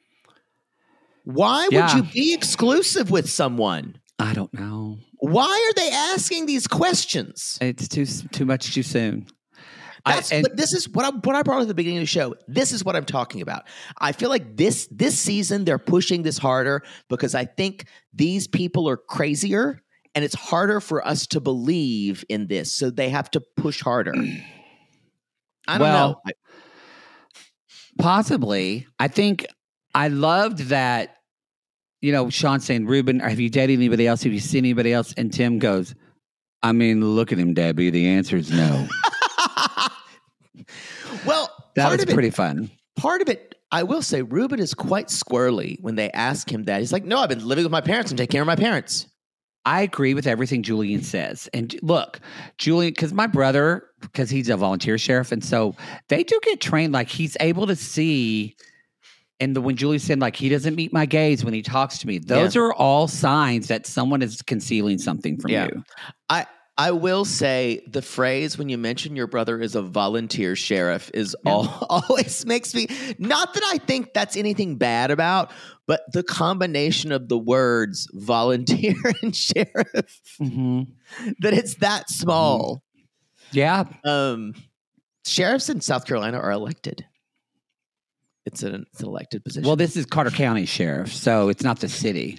Why Yeah. would you be exclusive with someone? I don't know. Why are they asking these questions? It's too too much too soon. That's I, and, but this is what I what I brought up at the beginning of the show. This is what I'm talking about. I feel like this this season they're pushing this harder because I think these people are crazier and it's harder for us to believe in this. So they have to push harder. I don't Well, know. possibly. I think I loved that, you know, Sean saying, Ruben, have you dated anybody else? Have you seen anybody else? And Tim goes, I mean, look at him, Debbie. The answer is no. Well, That part was of it, pretty fun. part of it, I will say, Ruben is quite squirrely when they ask him that. He's like, "No, I've been living with my parents and taking care of my parents." I agree with everything Julian says. And look, Julian, because my brother, because he's a volunteer sheriff, and so they do get trained. Like he's able to see, and the when Julian said, like he doesn't meet my gaze when he talks to me. Those Yeah. are all signs that someone is concealing something from Yeah. you. I I will say the phrase when you mention your brother is a volunteer sheriff is all, always makes me, not that I think that's anything bad about, but the combination of the words volunteer and sheriff, Mm-hmm. that it's that small. Yeah. Um, sheriffs in South Carolina are elected. It's an, it's an elected position. Well, this is Carter County Sheriff, so it's not the city.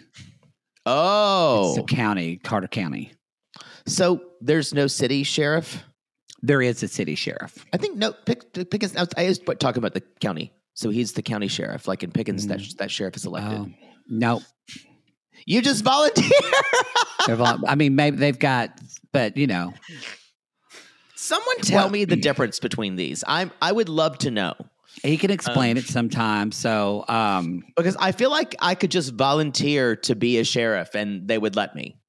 oh, It's the county, Carter County. so there's no city sheriff? There is a city sheriff. I think no. Pick, Pickens. I was, I was talking about the county, so he's the county sheriff. Like in Pickens, that that sheriff is elected. Oh, no. You just volunteer. They're vol- I mean, maybe they've got, but you know, Someone tell Well- me the difference between these. I'm. I would love to know he can explain it sometime. So, um, because I feel like I could just volunteer to be a sheriff and they would let me.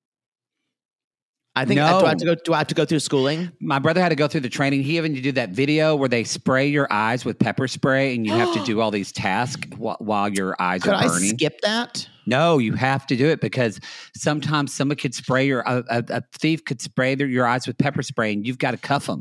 I think. No. Do I have to go? Do I have to go through schooling? my brother had to go through the training. He even did that video where they spray your eyes with pepper spray, and you have to do all these tasks wh- while your eyes Could are I burning. skip that? No, you have to do it because sometimes someone could spray your a, a, a thief could spray their, your eyes with pepper spray, and you've got to cuff them.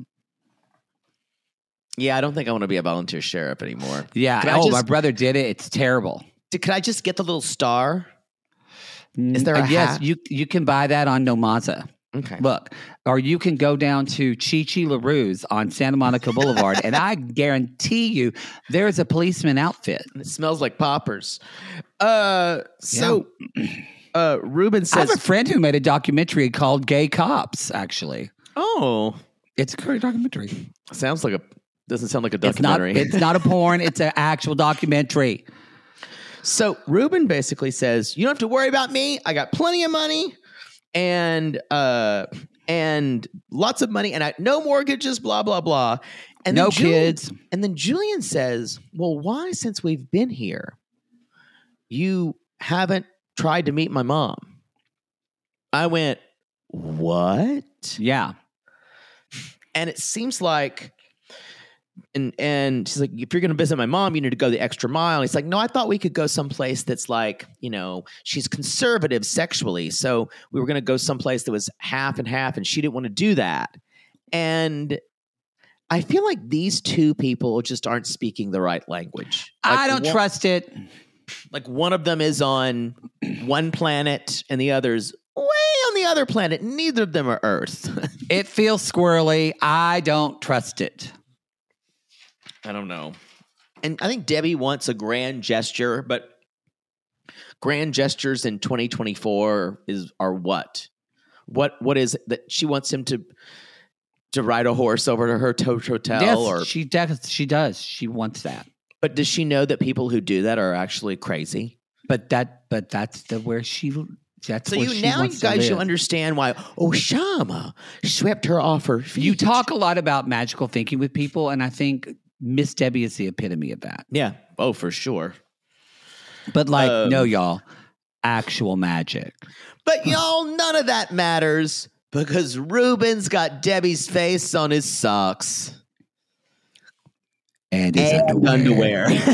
Yeah, I don't think I want to be a volunteer sheriff anymore. Yeah. Could I Oh, just- my brother did it. It's terrible. D- Could I just get the little star? Is there Uh, a yes, hat? you you can buy that on Nomaza. Okay. Look, or you can go down to Chi Chi LaRue's on Santa Monica Boulevard, and I guarantee you there's a policeman outfit. And it smells like poppers. Uh, so, uh, Ruben I have says, a friend who made a documentary called Gay Cops, actually. "Oh, It's a great documentary. sounds like a doesn't sound like a It's not, documentary." it's not a porn, it's an actual documentary. So Ruben basically says, "You don't have to worry about me. I got plenty of money, and uh, and lots of money, and I no mortgages. Blah blah blah." And No then Julian- kids. And then Julian says, "Well, why, since we've been here, you haven't tried to meet my mom?" I went, "What?" Yeah. And it seems like, and and she's like, "If you're going to visit my mom, you need to go the extra mile." And he's like, "No, I thought we could go someplace that's like, you know, she's conservative sexually, so we were going to go someplace that was half and half, and she didn't want to do that." And I feel like these two people just aren't speaking the right language. Like, I don't one- trust it. Like one of them is on one planet, and the other's way on the other planet. Neither of them are Earth. It feels squirrely. I don't trust it. I don't know. And I think Debbie wants a grand gesture, but Grand gestures in twenty twenty-four is are what? What what is it that she wants him to to ride a horse over to her to- hotel? Yes, or she does. She does. She wants that. But does she know that people who do that are actually crazy? But that, but that's the where she. That's So where you she now, wants you to guys, you live. understand why Oshama swept her off her feet. You talk a lot about magical thinking with people, and I think Miss Debbie is the epitome of that. Yeah. Oh, for sure. But like, Um, no, y'all, actual magic. But y'all, none of that matters because Ruben's got Debbie's face on his socks And his and underwear. underwear.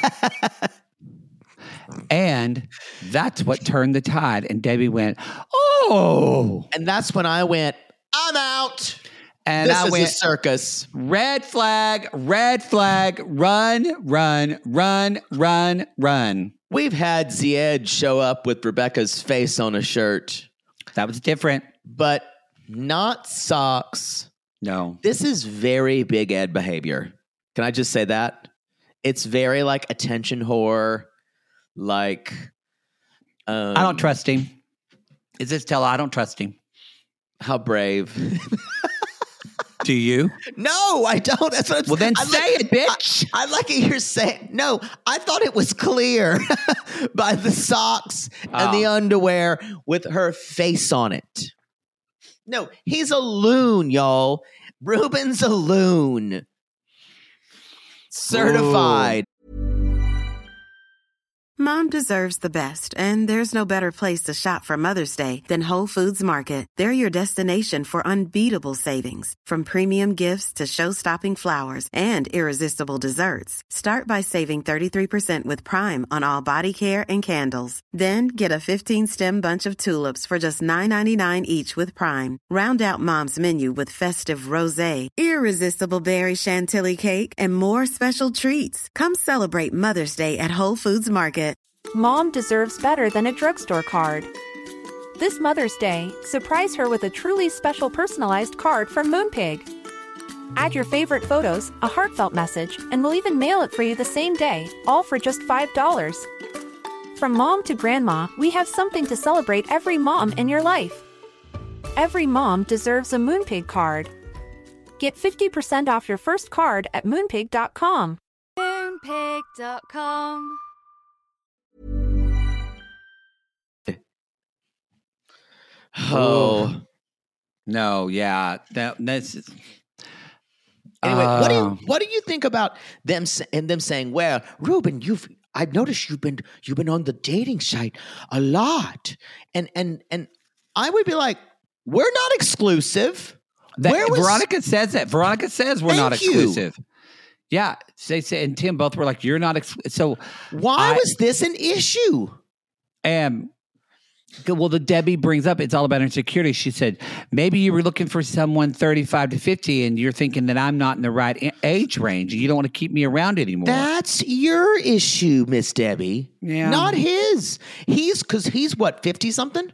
And that's what turned the tide. And Debbie went, oh. And that's when I went, I'm out. And this I is went, a circus. red flag, red flag, run, run, run, run, run. We've had Zied show up with Rebecca's face on a shirt, That was different. but not socks. No. This is very Big Ed behavior. Can I just say that? It's very like attention whore, like. Um, I don't trust him. Is this tell? I don't trust him. How brave. Do you? No, I don't. That's what I'm Well, then I say like, it, bitch. I, I like it. You're saying no. I thought it was clear by the socks and the Oh. underwear with her face on it. No, he's a loon, y'all. Ruben's a loon. Certified. Mom deserves the best, and there's no better place to shop for Mother's Day than Whole Foods Market. They're your destination for unbeatable savings, from premium gifts to show-stopping flowers and irresistible desserts. Start by saving thirty-three percent with Prime on all body care and candles. Then get a fifteen-stem bunch of tulips for just nine ninety-nine each with Prime. Round out Mom's menu with festive rosé, irresistible berry chantilly cake, and more special treats. Come celebrate Mother's Day at Whole Foods Market. Mom deserves better than a drugstore card. This Mother's Day, surprise her with a truly special personalized card from Moonpig. Add your favorite photos, a heartfelt message, and we'll even mail it for you the same day, all for just five dollars. From mom to grandma, we have something to celebrate every mom in your life. Every mom deserves a Moonpig card. Get fifty percent off your first card at moonpig dot com. Moonpig dot com. Oh. No, yeah. That, that's Anyway, what do you Um, what do you think about them sa- and them saying, "Well, Ruben, you've I've noticed you've been you've been on the dating site a lot," and and and I would be like, "We're not exclusive." that, Where was- Veronica says that. Veronica says we're not Thank you. exclusive. Yeah, they say, and Tim both were like, "You're not exclusive." So Why I- was this an issue? Um, well, the Debbie brings up it's all about insecurity. She said maybe you were looking for someone thirty-five to fifty, and you're thinking that I'm not in the right a- age range. You don't want to keep me around anymore. That's your issue, Miss Debbie. Yeah. Not his. He's because he's what fifty something.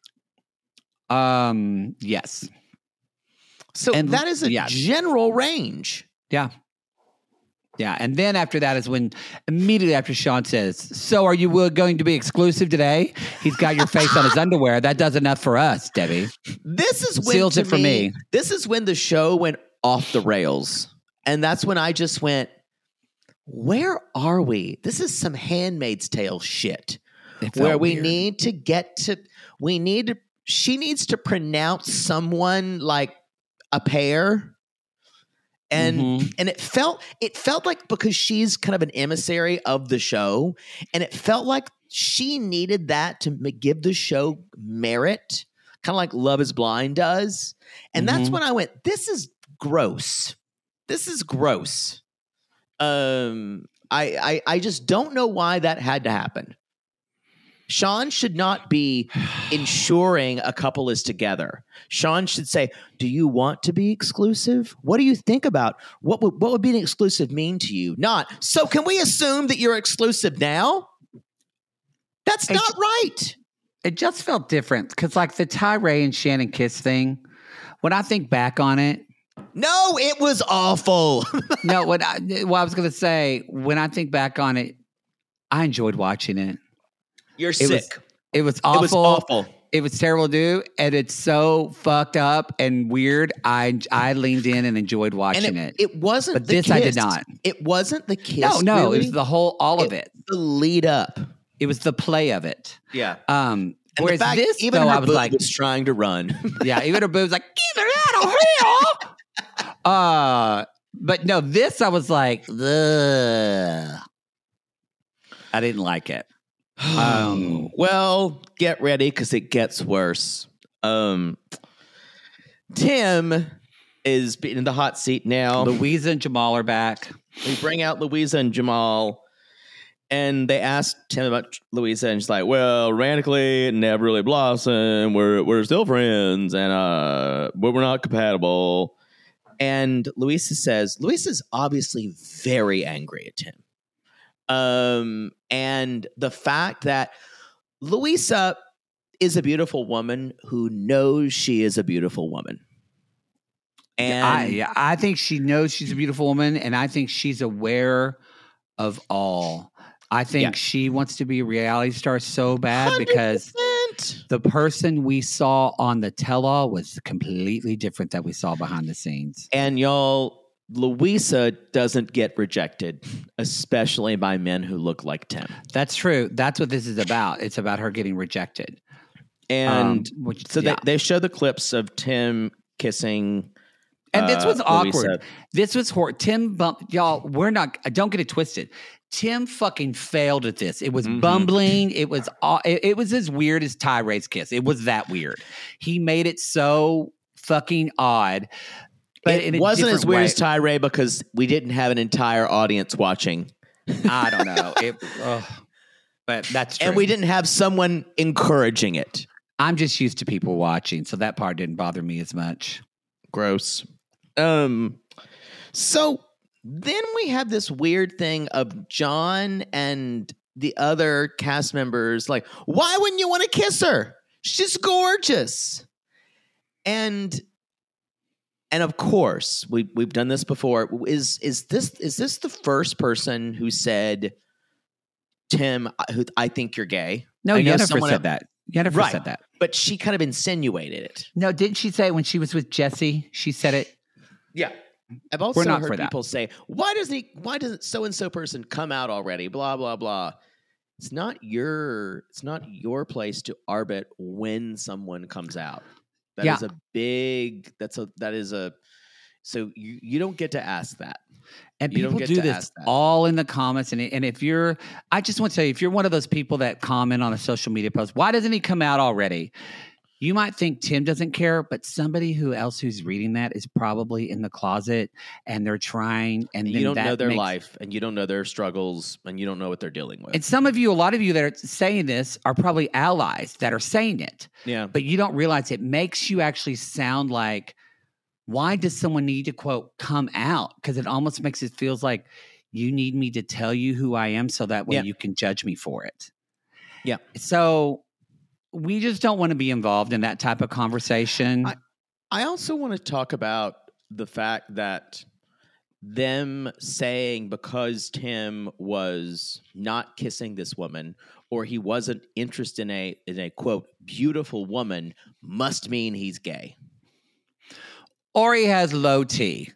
um, yes, So And- that is a yeah. general range. yeah, yeah. And then after that is when immediately after Sean says, "So are you uh, going to be exclusive today?" He's got your face on his underwear. That does enough for us, Debbie. This is when Seals to it for me. This is when the show went off the rails, and that's when I just went, "Where are we? This is some Handmaid's Tale shit." It felt Where we weird. need to get to, we need to. She needs to pronounce someone like a pair, and Mhm. and it felt it felt like because she's kind of an emissary of the show, and it felt like she needed that to m- give the show merit, kind of like Love Is Blind does. And that's Mhm. when I went, this is gross. This is gross. Um, I, I I just don't know why that had to happen. Sean should not be ensuring a couple is together. Sean should say, "Do you want to be exclusive? What do you think about what would what would being exclusive mean to you?" Not, "So can we assume that you're exclusive now?" That's Hey, not right. It just felt different because, like the Tyree and Shannon kiss thing, when I think back on it, No, it was awful. no, what I, what I was going to say, when I think back on it, I enjoyed watching it. You're It sick. was, it was awful. It was awful. It was terrible to do, and it's so fucked up and weird. I I leaned in and enjoyed watching And it. it, it wasn't But the this kiss. I did not. It wasn't the kiss. No, no, really. it was the whole, all of it. The lead up. It was the play of it. Yeah. Um, And whereas the fact, this, even though, her I was boob like, was trying to run. yeah, even her boobs like, get her out of here. uh, but no, this I was like, ugh. I didn't like it. Um, well, get ready because it gets worse. Um, Tim is in the hot seat now. Louisa and Jamal are back. We bring out Louisa and Jamal, and they asked Tim about Louisa, and she's like, "Well, romantically, it never really blossomed. We're we're still friends, and uh, but we're not compatible." And Louisa says, Louisa's obviously very angry at Tim. Um, and the fact that Louisa is a beautiful woman who knows she is a beautiful woman. And I, yeah, I think she knows she's a beautiful woman, and I think she's aware of all. I think Yeah. she wants to be a reality star so bad one hundred because percent. the person we saw on the tell-all was completely different that we saw behind the scenes. And y'all, Louisa doesn't get rejected, especially by men who look like Tim. That's true. That's what this is about. It's about her getting rejected. And Um, which- so yeah. they, they show the clips of Tim kissing. And this uh, was awkward. Louisa. This was hor- Tim bumped y'all. We're not. Don't get it twisted. Tim fucking failed at this. It was Mhm. bumbling. It was. aw- It, it was as weird as Tyree's kiss. It was that weird. He made it so fucking odd. But in It a wasn't as different weird way. as Tyree because we didn't have an entire audience watching. I don't know. It, ugh. But that's true. And we didn't have someone encouraging it. I'm just used to people watching, so that part didn't bother me as much. Gross. Um, so then we have this weird thing of John and the other cast members like, why wouldn't you want to kiss her? She's gorgeous. And and of course, we we've done this before. Is is this is this the first person who said, Tim, I- who I think you're gay? No, I know Jennifer someone said else- that. Jennifer Right. said that. But she kind of insinuated it. No, didn't she say it when she was with Jesse? She said it. Yeah. I've also We're not heard for that. people say, why doesn't he why doesn't so and so person come out already? Blah, blah, blah. It's not your it's not your place to arbit when someone comes out. That Yeah. is a big that's a that is a so you, you don't get to ask that. And You don't people get do to this ask that. all in the comments. And, and if you're, I just want to tell you, if you're one of those people that comment on a social media post, why doesn't he come out already? You might think Tim doesn't care, but somebody who else who's reading that is probably in the closet and they're trying. And And then you don't that know their makes- life and you don't know their struggles and you don't know what they're dealing with. And some of you, a lot of you that are saying this are probably allies that are saying it, yeah. but you don't realize it makes you actually sound like, why does someone need to quote come out? Because it almost makes it feels like you need me to tell you who I am so that way Yeah. you can judge me for it. Yeah. So we just don't want to be involved in that type of conversation. I- I also want to talk about the fact that them saying because Tim was not kissing this woman or he wasn't interested in a in a quote beautiful woman must mean he's gay. Or he has low T.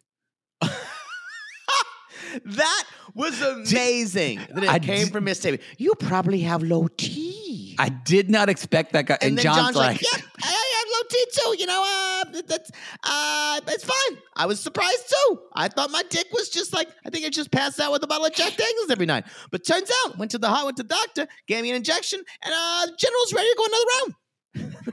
That was amazing. that it I came did- from Miss David. You probably have low T. I did not expect that guy. And, And then John's, John's like, like, yeah, I I have low T too. You know, uh, that's uh, it's fine. I was surprised too. I thought my dick was just like I think I just passed out with a bottle of Jack Daniels every night. But turns out, went to the hot, went to the doctor, gave me an injection, and uh, General's ready to go another round.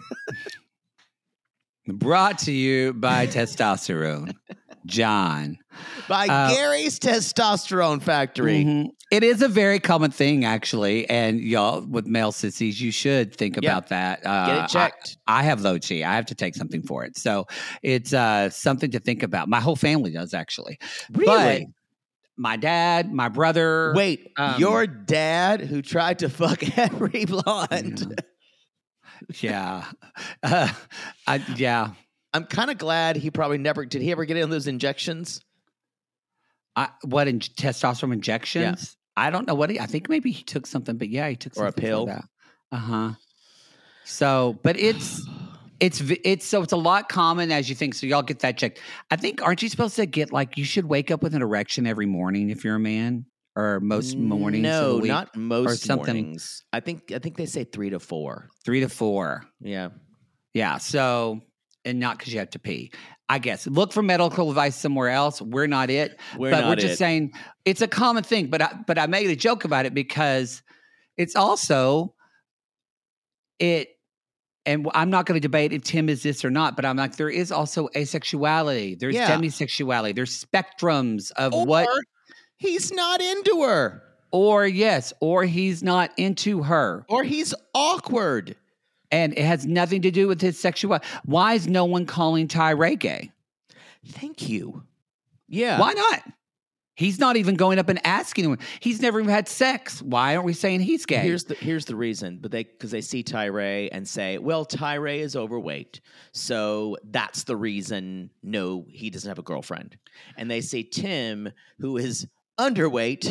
brought to you by testosterone. John. By Uh, Gary's Testosterone Factory. Mhm. It is a very common thing, actually. And y'all, with male sissies, you should think Yeah. about that. Uh, Get it checked. I, I have low T. I have to take something for it. So it's uh, something to think about. My whole family does, actually. But Really? my dad, my brother. Wait, um, your dad who tried to fuck every blonde. Yeah. Uh, I, yeah. I'm kind of glad he probably never did. He ever get in those injections? I, what, in testosterone injections? I don't know what he, I think maybe he took something, but yeah, he took Or a something for pill? that. Uh huh. So, but it's it's v- it's so it's a lot common as you think. So y'all get that checked. I think aren't you supposed to get like you should wake up with an erection every morning if you're a man, or most mornings? of the No, week, not most or something. mornings. I think I think they say three to four. Three to four. Yeah. Yeah. So, and not because you have to pee. I guess look for medical advice somewhere else. We're not it. We're but not we're just it. saying it's a common thing. But I, but I made a joke about it because it's also it. And I'm not going to debate if Tim is this or not, but I'm like, there is also asexuality. There's Yeah. demisexuality. There's spectrums of Or what, he's not into her. or yes, or he's not into her. Or he's awkward. And it has nothing to do with his sexuality. Why is no one calling Tyree gay? Thank you. Yeah. Why not? He's not even going up and asking him. He's never even had sex. Why aren't we saying he's gay? Here's the here's the reason, but they because they see Tyree and say, well, Tyree is overweight, so that's the reason. No, he doesn't have a girlfriend, and they see Tim, who is underweight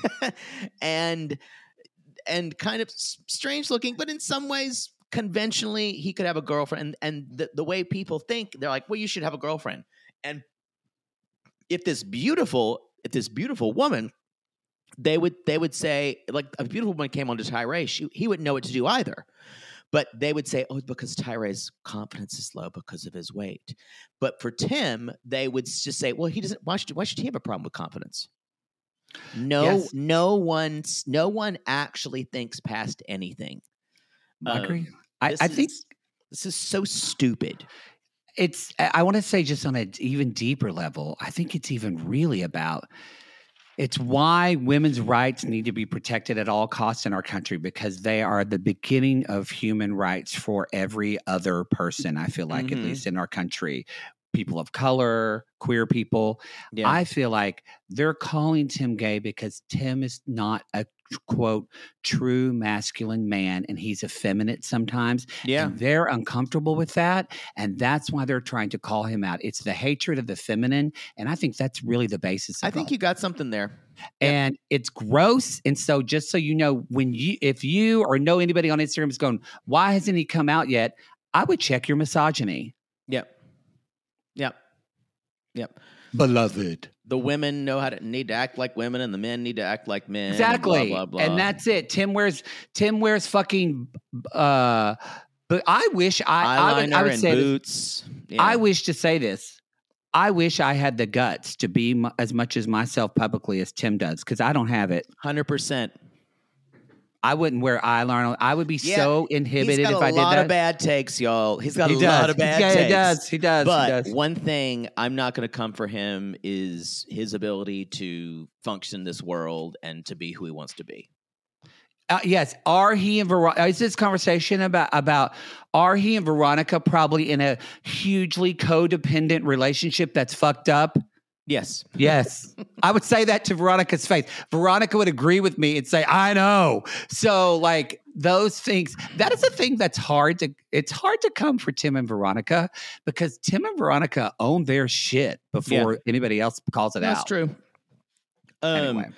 and and kind of s- strange looking, but in some ways conventionally he could have a girlfriend. And, and the, the way people think, they're like, well, you should have a girlfriend. And if this beautiful if this beautiful woman, they would they would say, like, a beautiful woman came onto Tyree, she, he wouldn't know what to do either. But they would say, oh, because Tyree's confidence is low because of his weight. But for Tim, they would just say, well, he doesn't. Why should why should he have a problem with confidence? No, Yes. no one, no one actually thinks past anything. I Um, agree. I, this I think is- this is so stupid. it's I I want to say just on an even deeper level, I think it's even really about it's why women's rights need to be protected at all costs in our country, because they are the beginning of human rights for every other person. I feel like, Mhm. at least in our country, people of color, queer people. Yeah. I feel like they're calling Tim gay because Tim is not a quote true masculine man, and he's effeminate sometimes. Yeah. And they're uncomfortable with that, and that's why they're trying to call him out. It's the hatred of the feminine, and I think that's really the basis of I think all. you got something there. And it's gross. And so, just so you know, when you if you or know anybody on Instagram is going, why hasn't he come out yet? I would check your misogyny. Yep. Yep. Yep. Beloved. The women know how to need to act like women, and the men need to act like men. and Exactly. Blah, blah, blah. And that's it. Tim wears Tim wears fucking uh but I wish I I would, I eyeliner would and say this. boots. Yeah. I wish to say this. I wish I had the guts to be m- as much as myself publicly as Tim does, because I don't have it. one hundred percent. I wouldn't wear eyeliner. I would be Yeah, so inhibited He's got if a I did lot that. of bad takes, y'all. He's got He a does. lot of bad Yeah, he takes. does. He does. He But does. one thing I'm not going to come for him is his ability to function in this world and to be who he wants to be. Uh, yes, are he and Veronica? Is this conversation about about are he and Veronica probably in a hugely codependent relationship that's fucked up? Yes. Yes, I would say that to Veronica's face. Veronica would agree with me and say, "I know." So, like those things, that is a thing that's hard to. It's hard to come for Tim and Veronica, because Tim and Veronica own their shit before Yeah. anybody else calls it That's out. true. Um, Anyway.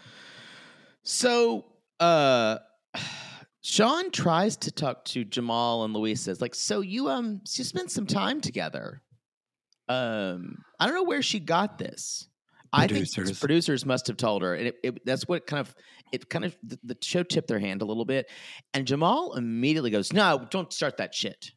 So, uh, Sean tries to talk to Jamal, and Louise says, like, so you, um, you spent some time together. Um, I don't know where she got this. I think Producers. producers must have told her, and it, it, that's what kind of it kind of the, the show tipped their hand a little bit. And Jamal immediately goes, "No, don't start that shit."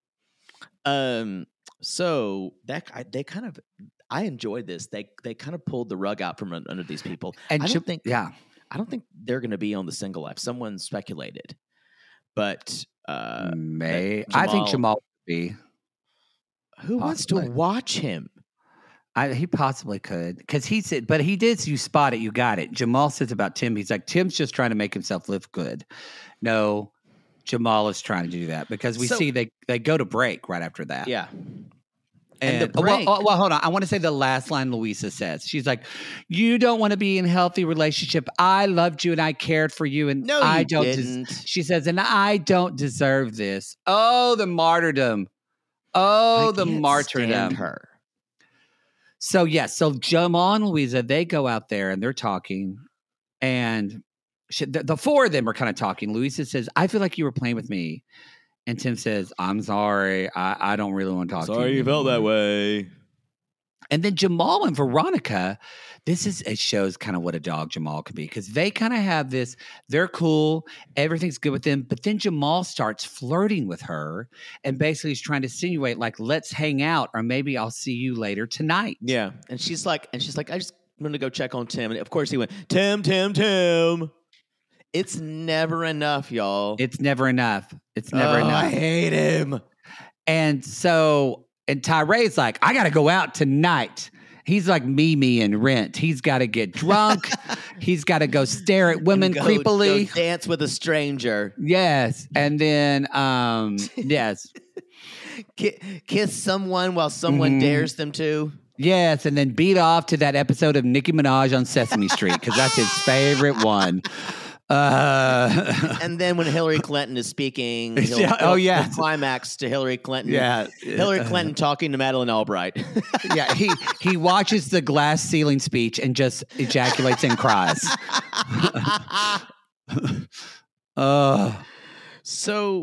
Um, so that I, they kind of, I enjoyed this. They they kind of pulled the rug out from un- under these people. And I Jam- don't think, yeah. I don't think they're going to be on the single life. Someone speculated, but uh, May that I think Jamal- Jamal would be. who wants to Possibly. watch him? I, he possibly could, because he said, but he did. You spot it, you got it. Jamal says about Tim, he's like, Tim's just trying to make himself look good. No, Jamal is trying to do that, because we So- see they they go to break right after that. Yeah. And, And the well, break- oh, well, hold on. I want to say the last line Louisa says. She's like, "You don't want to be in a healthy relationship. I loved you and I cared for you, and No, I you don't." des-" didn't. she says, "And I don't deserve this." Oh, the martyrdom. Oh, I the can't martyrdom. stand her. So yes, so Jamal and Louisa, they go out there and they're talking, and she, the, the four of them are kind of talking. Louisa says, I feel like you were playing with me. And Tim says, I'm sorry. I, I don't really want to talk to you. Sorry you felt that way. And then Jamal and Veronica, this is it shows kind of what a dog Jamal could be because they kind of have this, they're cool, everything's good with them. But then Jamal starts flirting with her and basically is trying to insinuate, like, let's hang out or maybe I'll see you later tonight. Yeah. And she's like, and she's like, I just I'm gonna go check on Tim. And of course he went, Tim, Tim, Tim. It's never enough, y'all. It's never enough. It's never oh, enough. I hate him. And so, and Tyree's like, I got to go out tonight. He's like Mimi in Rent. He's got to get drunk. He's got to go stare at women go, creepily. Go dance with a stranger. Yes. And then, um, yes. Kiss someone while someone mm-hmm. dares them to. Yes, and then beat off to that episode of Nicki Minaj on Sesame Street because that's his favorite one. Uh, and then when Hillary Clinton is speaking, he'll, yeah, oh yeah, he'll climax to Hillary Clinton. Yeah, Hillary Clinton talking to Madeleine Albright. yeah, he he watches the glass ceiling speech and just ejaculates and cries. uh, so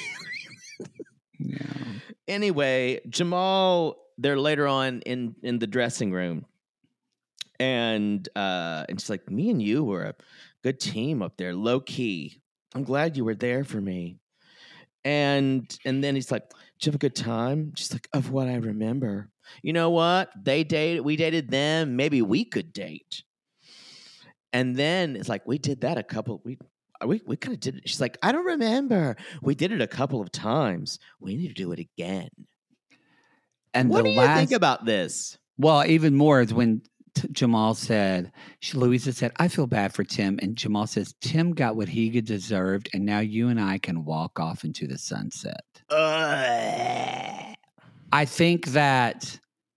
yeah. Anyway, Jamal, they're later on in in the dressing room, and uh, and she's like, "Me and you were a good team up there, low key. I'm glad you were there for me." And and then he's like, "Did you have a good time?" She's like, "Of what I remember." You know what? They dated. We dated them. Maybe we could date. And then it's like we did that a couple. We we we kind of did it. She's like, "I don't remember. We did it a couple of times. We need to do it again." And what the do last, you think about this? Well, even more is when T- Jamal said, she, Louisa said, I feel bad for Tim. And Jamal says, Tim got what he deserved, and now you and I can walk off into the sunset. Uh. I think that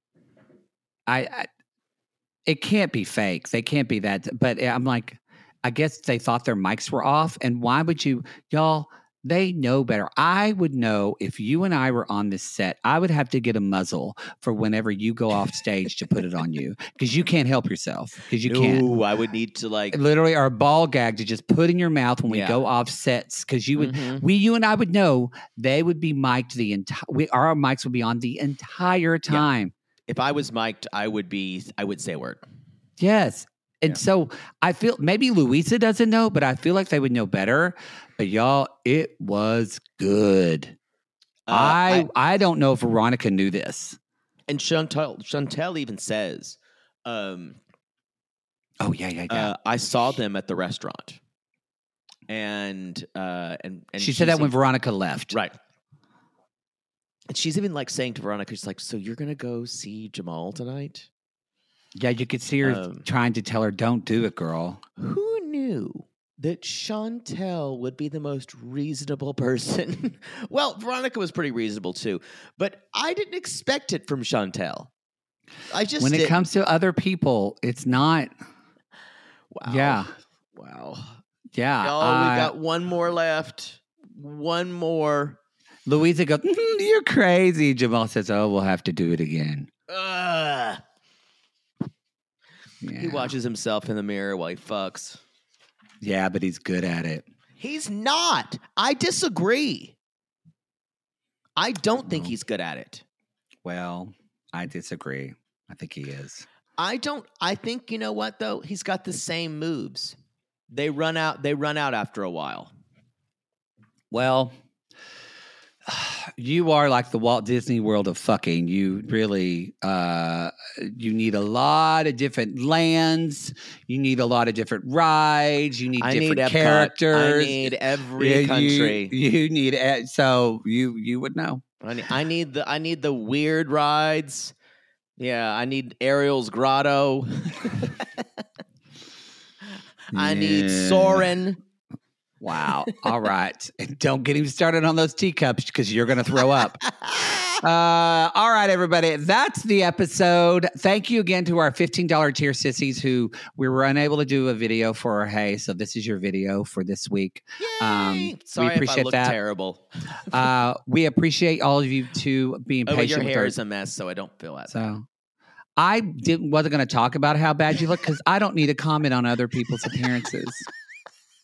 I, I it can't be fake. They can't be that. But I'm like, I guess they thought their mics were off. And why would you, y'all, they know better. I would know if you and I were on this set, I would have to get a muzzle for whenever you go off stage to put it on you because you can't help yourself because you no, can't. Ooh, I would need to like literally or a ball gag to just put in your mouth when we yeah. go off sets because you would, mm-hmm. we, you and I would know they would be mic'd the entire, we, our mics would be on the entire time. Yeah. If I was mic'd, I would be, I would say a word. Yes. And yeah. so I feel maybe Louisa doesn't know, but I feel like they would know better. But y'all, it was good. Uh, I, I I don't know if Veronica knew this. And Chantel Chantel even says, um, "Oh yeah, yeah, yeah." Uh, I saw them at the restaurant, and uh, and and she said that when Veronica left, right? And she's even like saying to Veronica, she's like, "So you're gonna go see Jamal tonight?" Yeah, you could see her um, trying to tell her, "Don't do it, girl." Who knew that Chantel would be the most reasonable person? Well, Veronica was pretty reasonable too, but I didn't expect it from Chantel. I just when it didn't. comes to other people, it's not. Wow. Yeah. Wow. Yeah. Y'all, uh, we got one more left. One more. Louisa goes, mm-hmm, "You're crazy." Jamal says, "Oh, we'll have to do it again." Ugh. Yeah. He watches himself in the mirror while he fucks. Yeah, but he's good at it. He's not. I disagree. I don't think he's good at it. Well, I disagree. I think he is. I don't. I think, you know what, though? He's got the same moves. They run out. They run out after a while. Well, you are like the Walt Disney World of fucking. You really, uh, you need a lot of different lands. You need a lot of different rides. You need I different need characters. I need every yeah, country. You, you need so you you would know. I need, I need the I need the weird rides. Yeah, I need Ariel's Grotto. I yeah. need Soarin'. Wow. All right. Don't get him started on those teacups because you're going to throw up. Uh, all right, everybody. That's the episode. Thank you again to our fifteen dollars tier sissies who we were unable to do a video for. Hey, so this is your video for this week. Um, Sorry we appreciate if I look that. terrible. uh, we appreciate all of you to being oh, patient your with hair our, is a mess, so I don't feel that. So I didn't wasn't going to talk about how bad you look because I don't need to comment on other people's appearances.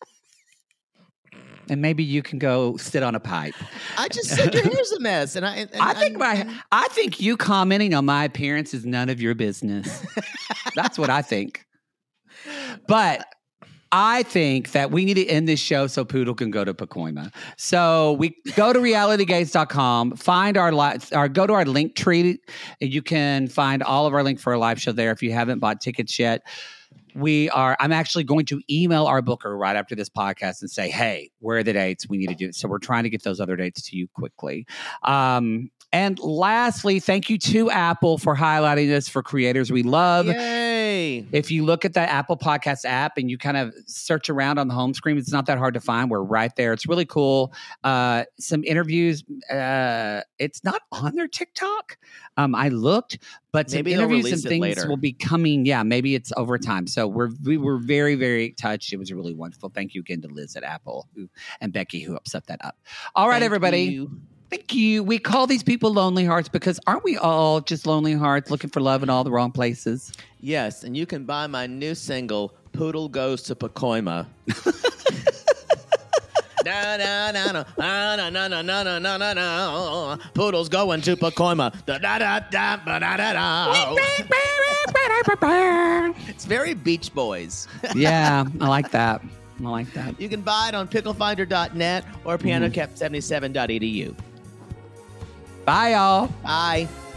and maybe you can go sit on a pipe. I just said your hair's a mess, and I. And, I think and, my, and, I think you commenting on my appearance is none of your business. That's what I think. But I think that we need to end this show so Poodle can go to Pacoima. So we go to reality gates dot com, find our li- or go to our link tree, and you can find all of our link for our live show there if you haven't bought tickets yet. We are, I'm actually going to email our booker right after this podcast and say, hey, where are the dates? We need to do it. So we're trying to get those other dates to you quickly. Um, and lastly, thank you to Apple for highlighting this for creators we love. Yay. If you look at the Apple Podcast app and you kind of search around on the home screen, it's not that hard to find. We're right there. It's really cool. Uh, some interviews. Uh, it's not on their TikTok. Um, I looked, but some Maybe they'll interviews release and it things later. will be coming. Yeah, maybe it's over time. So we're we were very, very touched. It was really wonderful. Thank you again to Liz at Apple who, and Becky who upset that up. All right, Thank everybody. you. Thank you. We call these people lonely hearts because aren't we all just lonely hearts looking for love in all the wrong places? Yes, and you can buy my new single, Poodle Goes to Pacoima. Da, da, da, da, da, da, da, da, da, da, da, da. Poodle's going to Pacoima. Da, da, da, da, ba, da, da, da. It's very Beach Boys. Yeah, I like that. I like that. You can buy it on pickle finder dot net or piano cap seventy-seven dot e d u. Bye, y'all. Bye.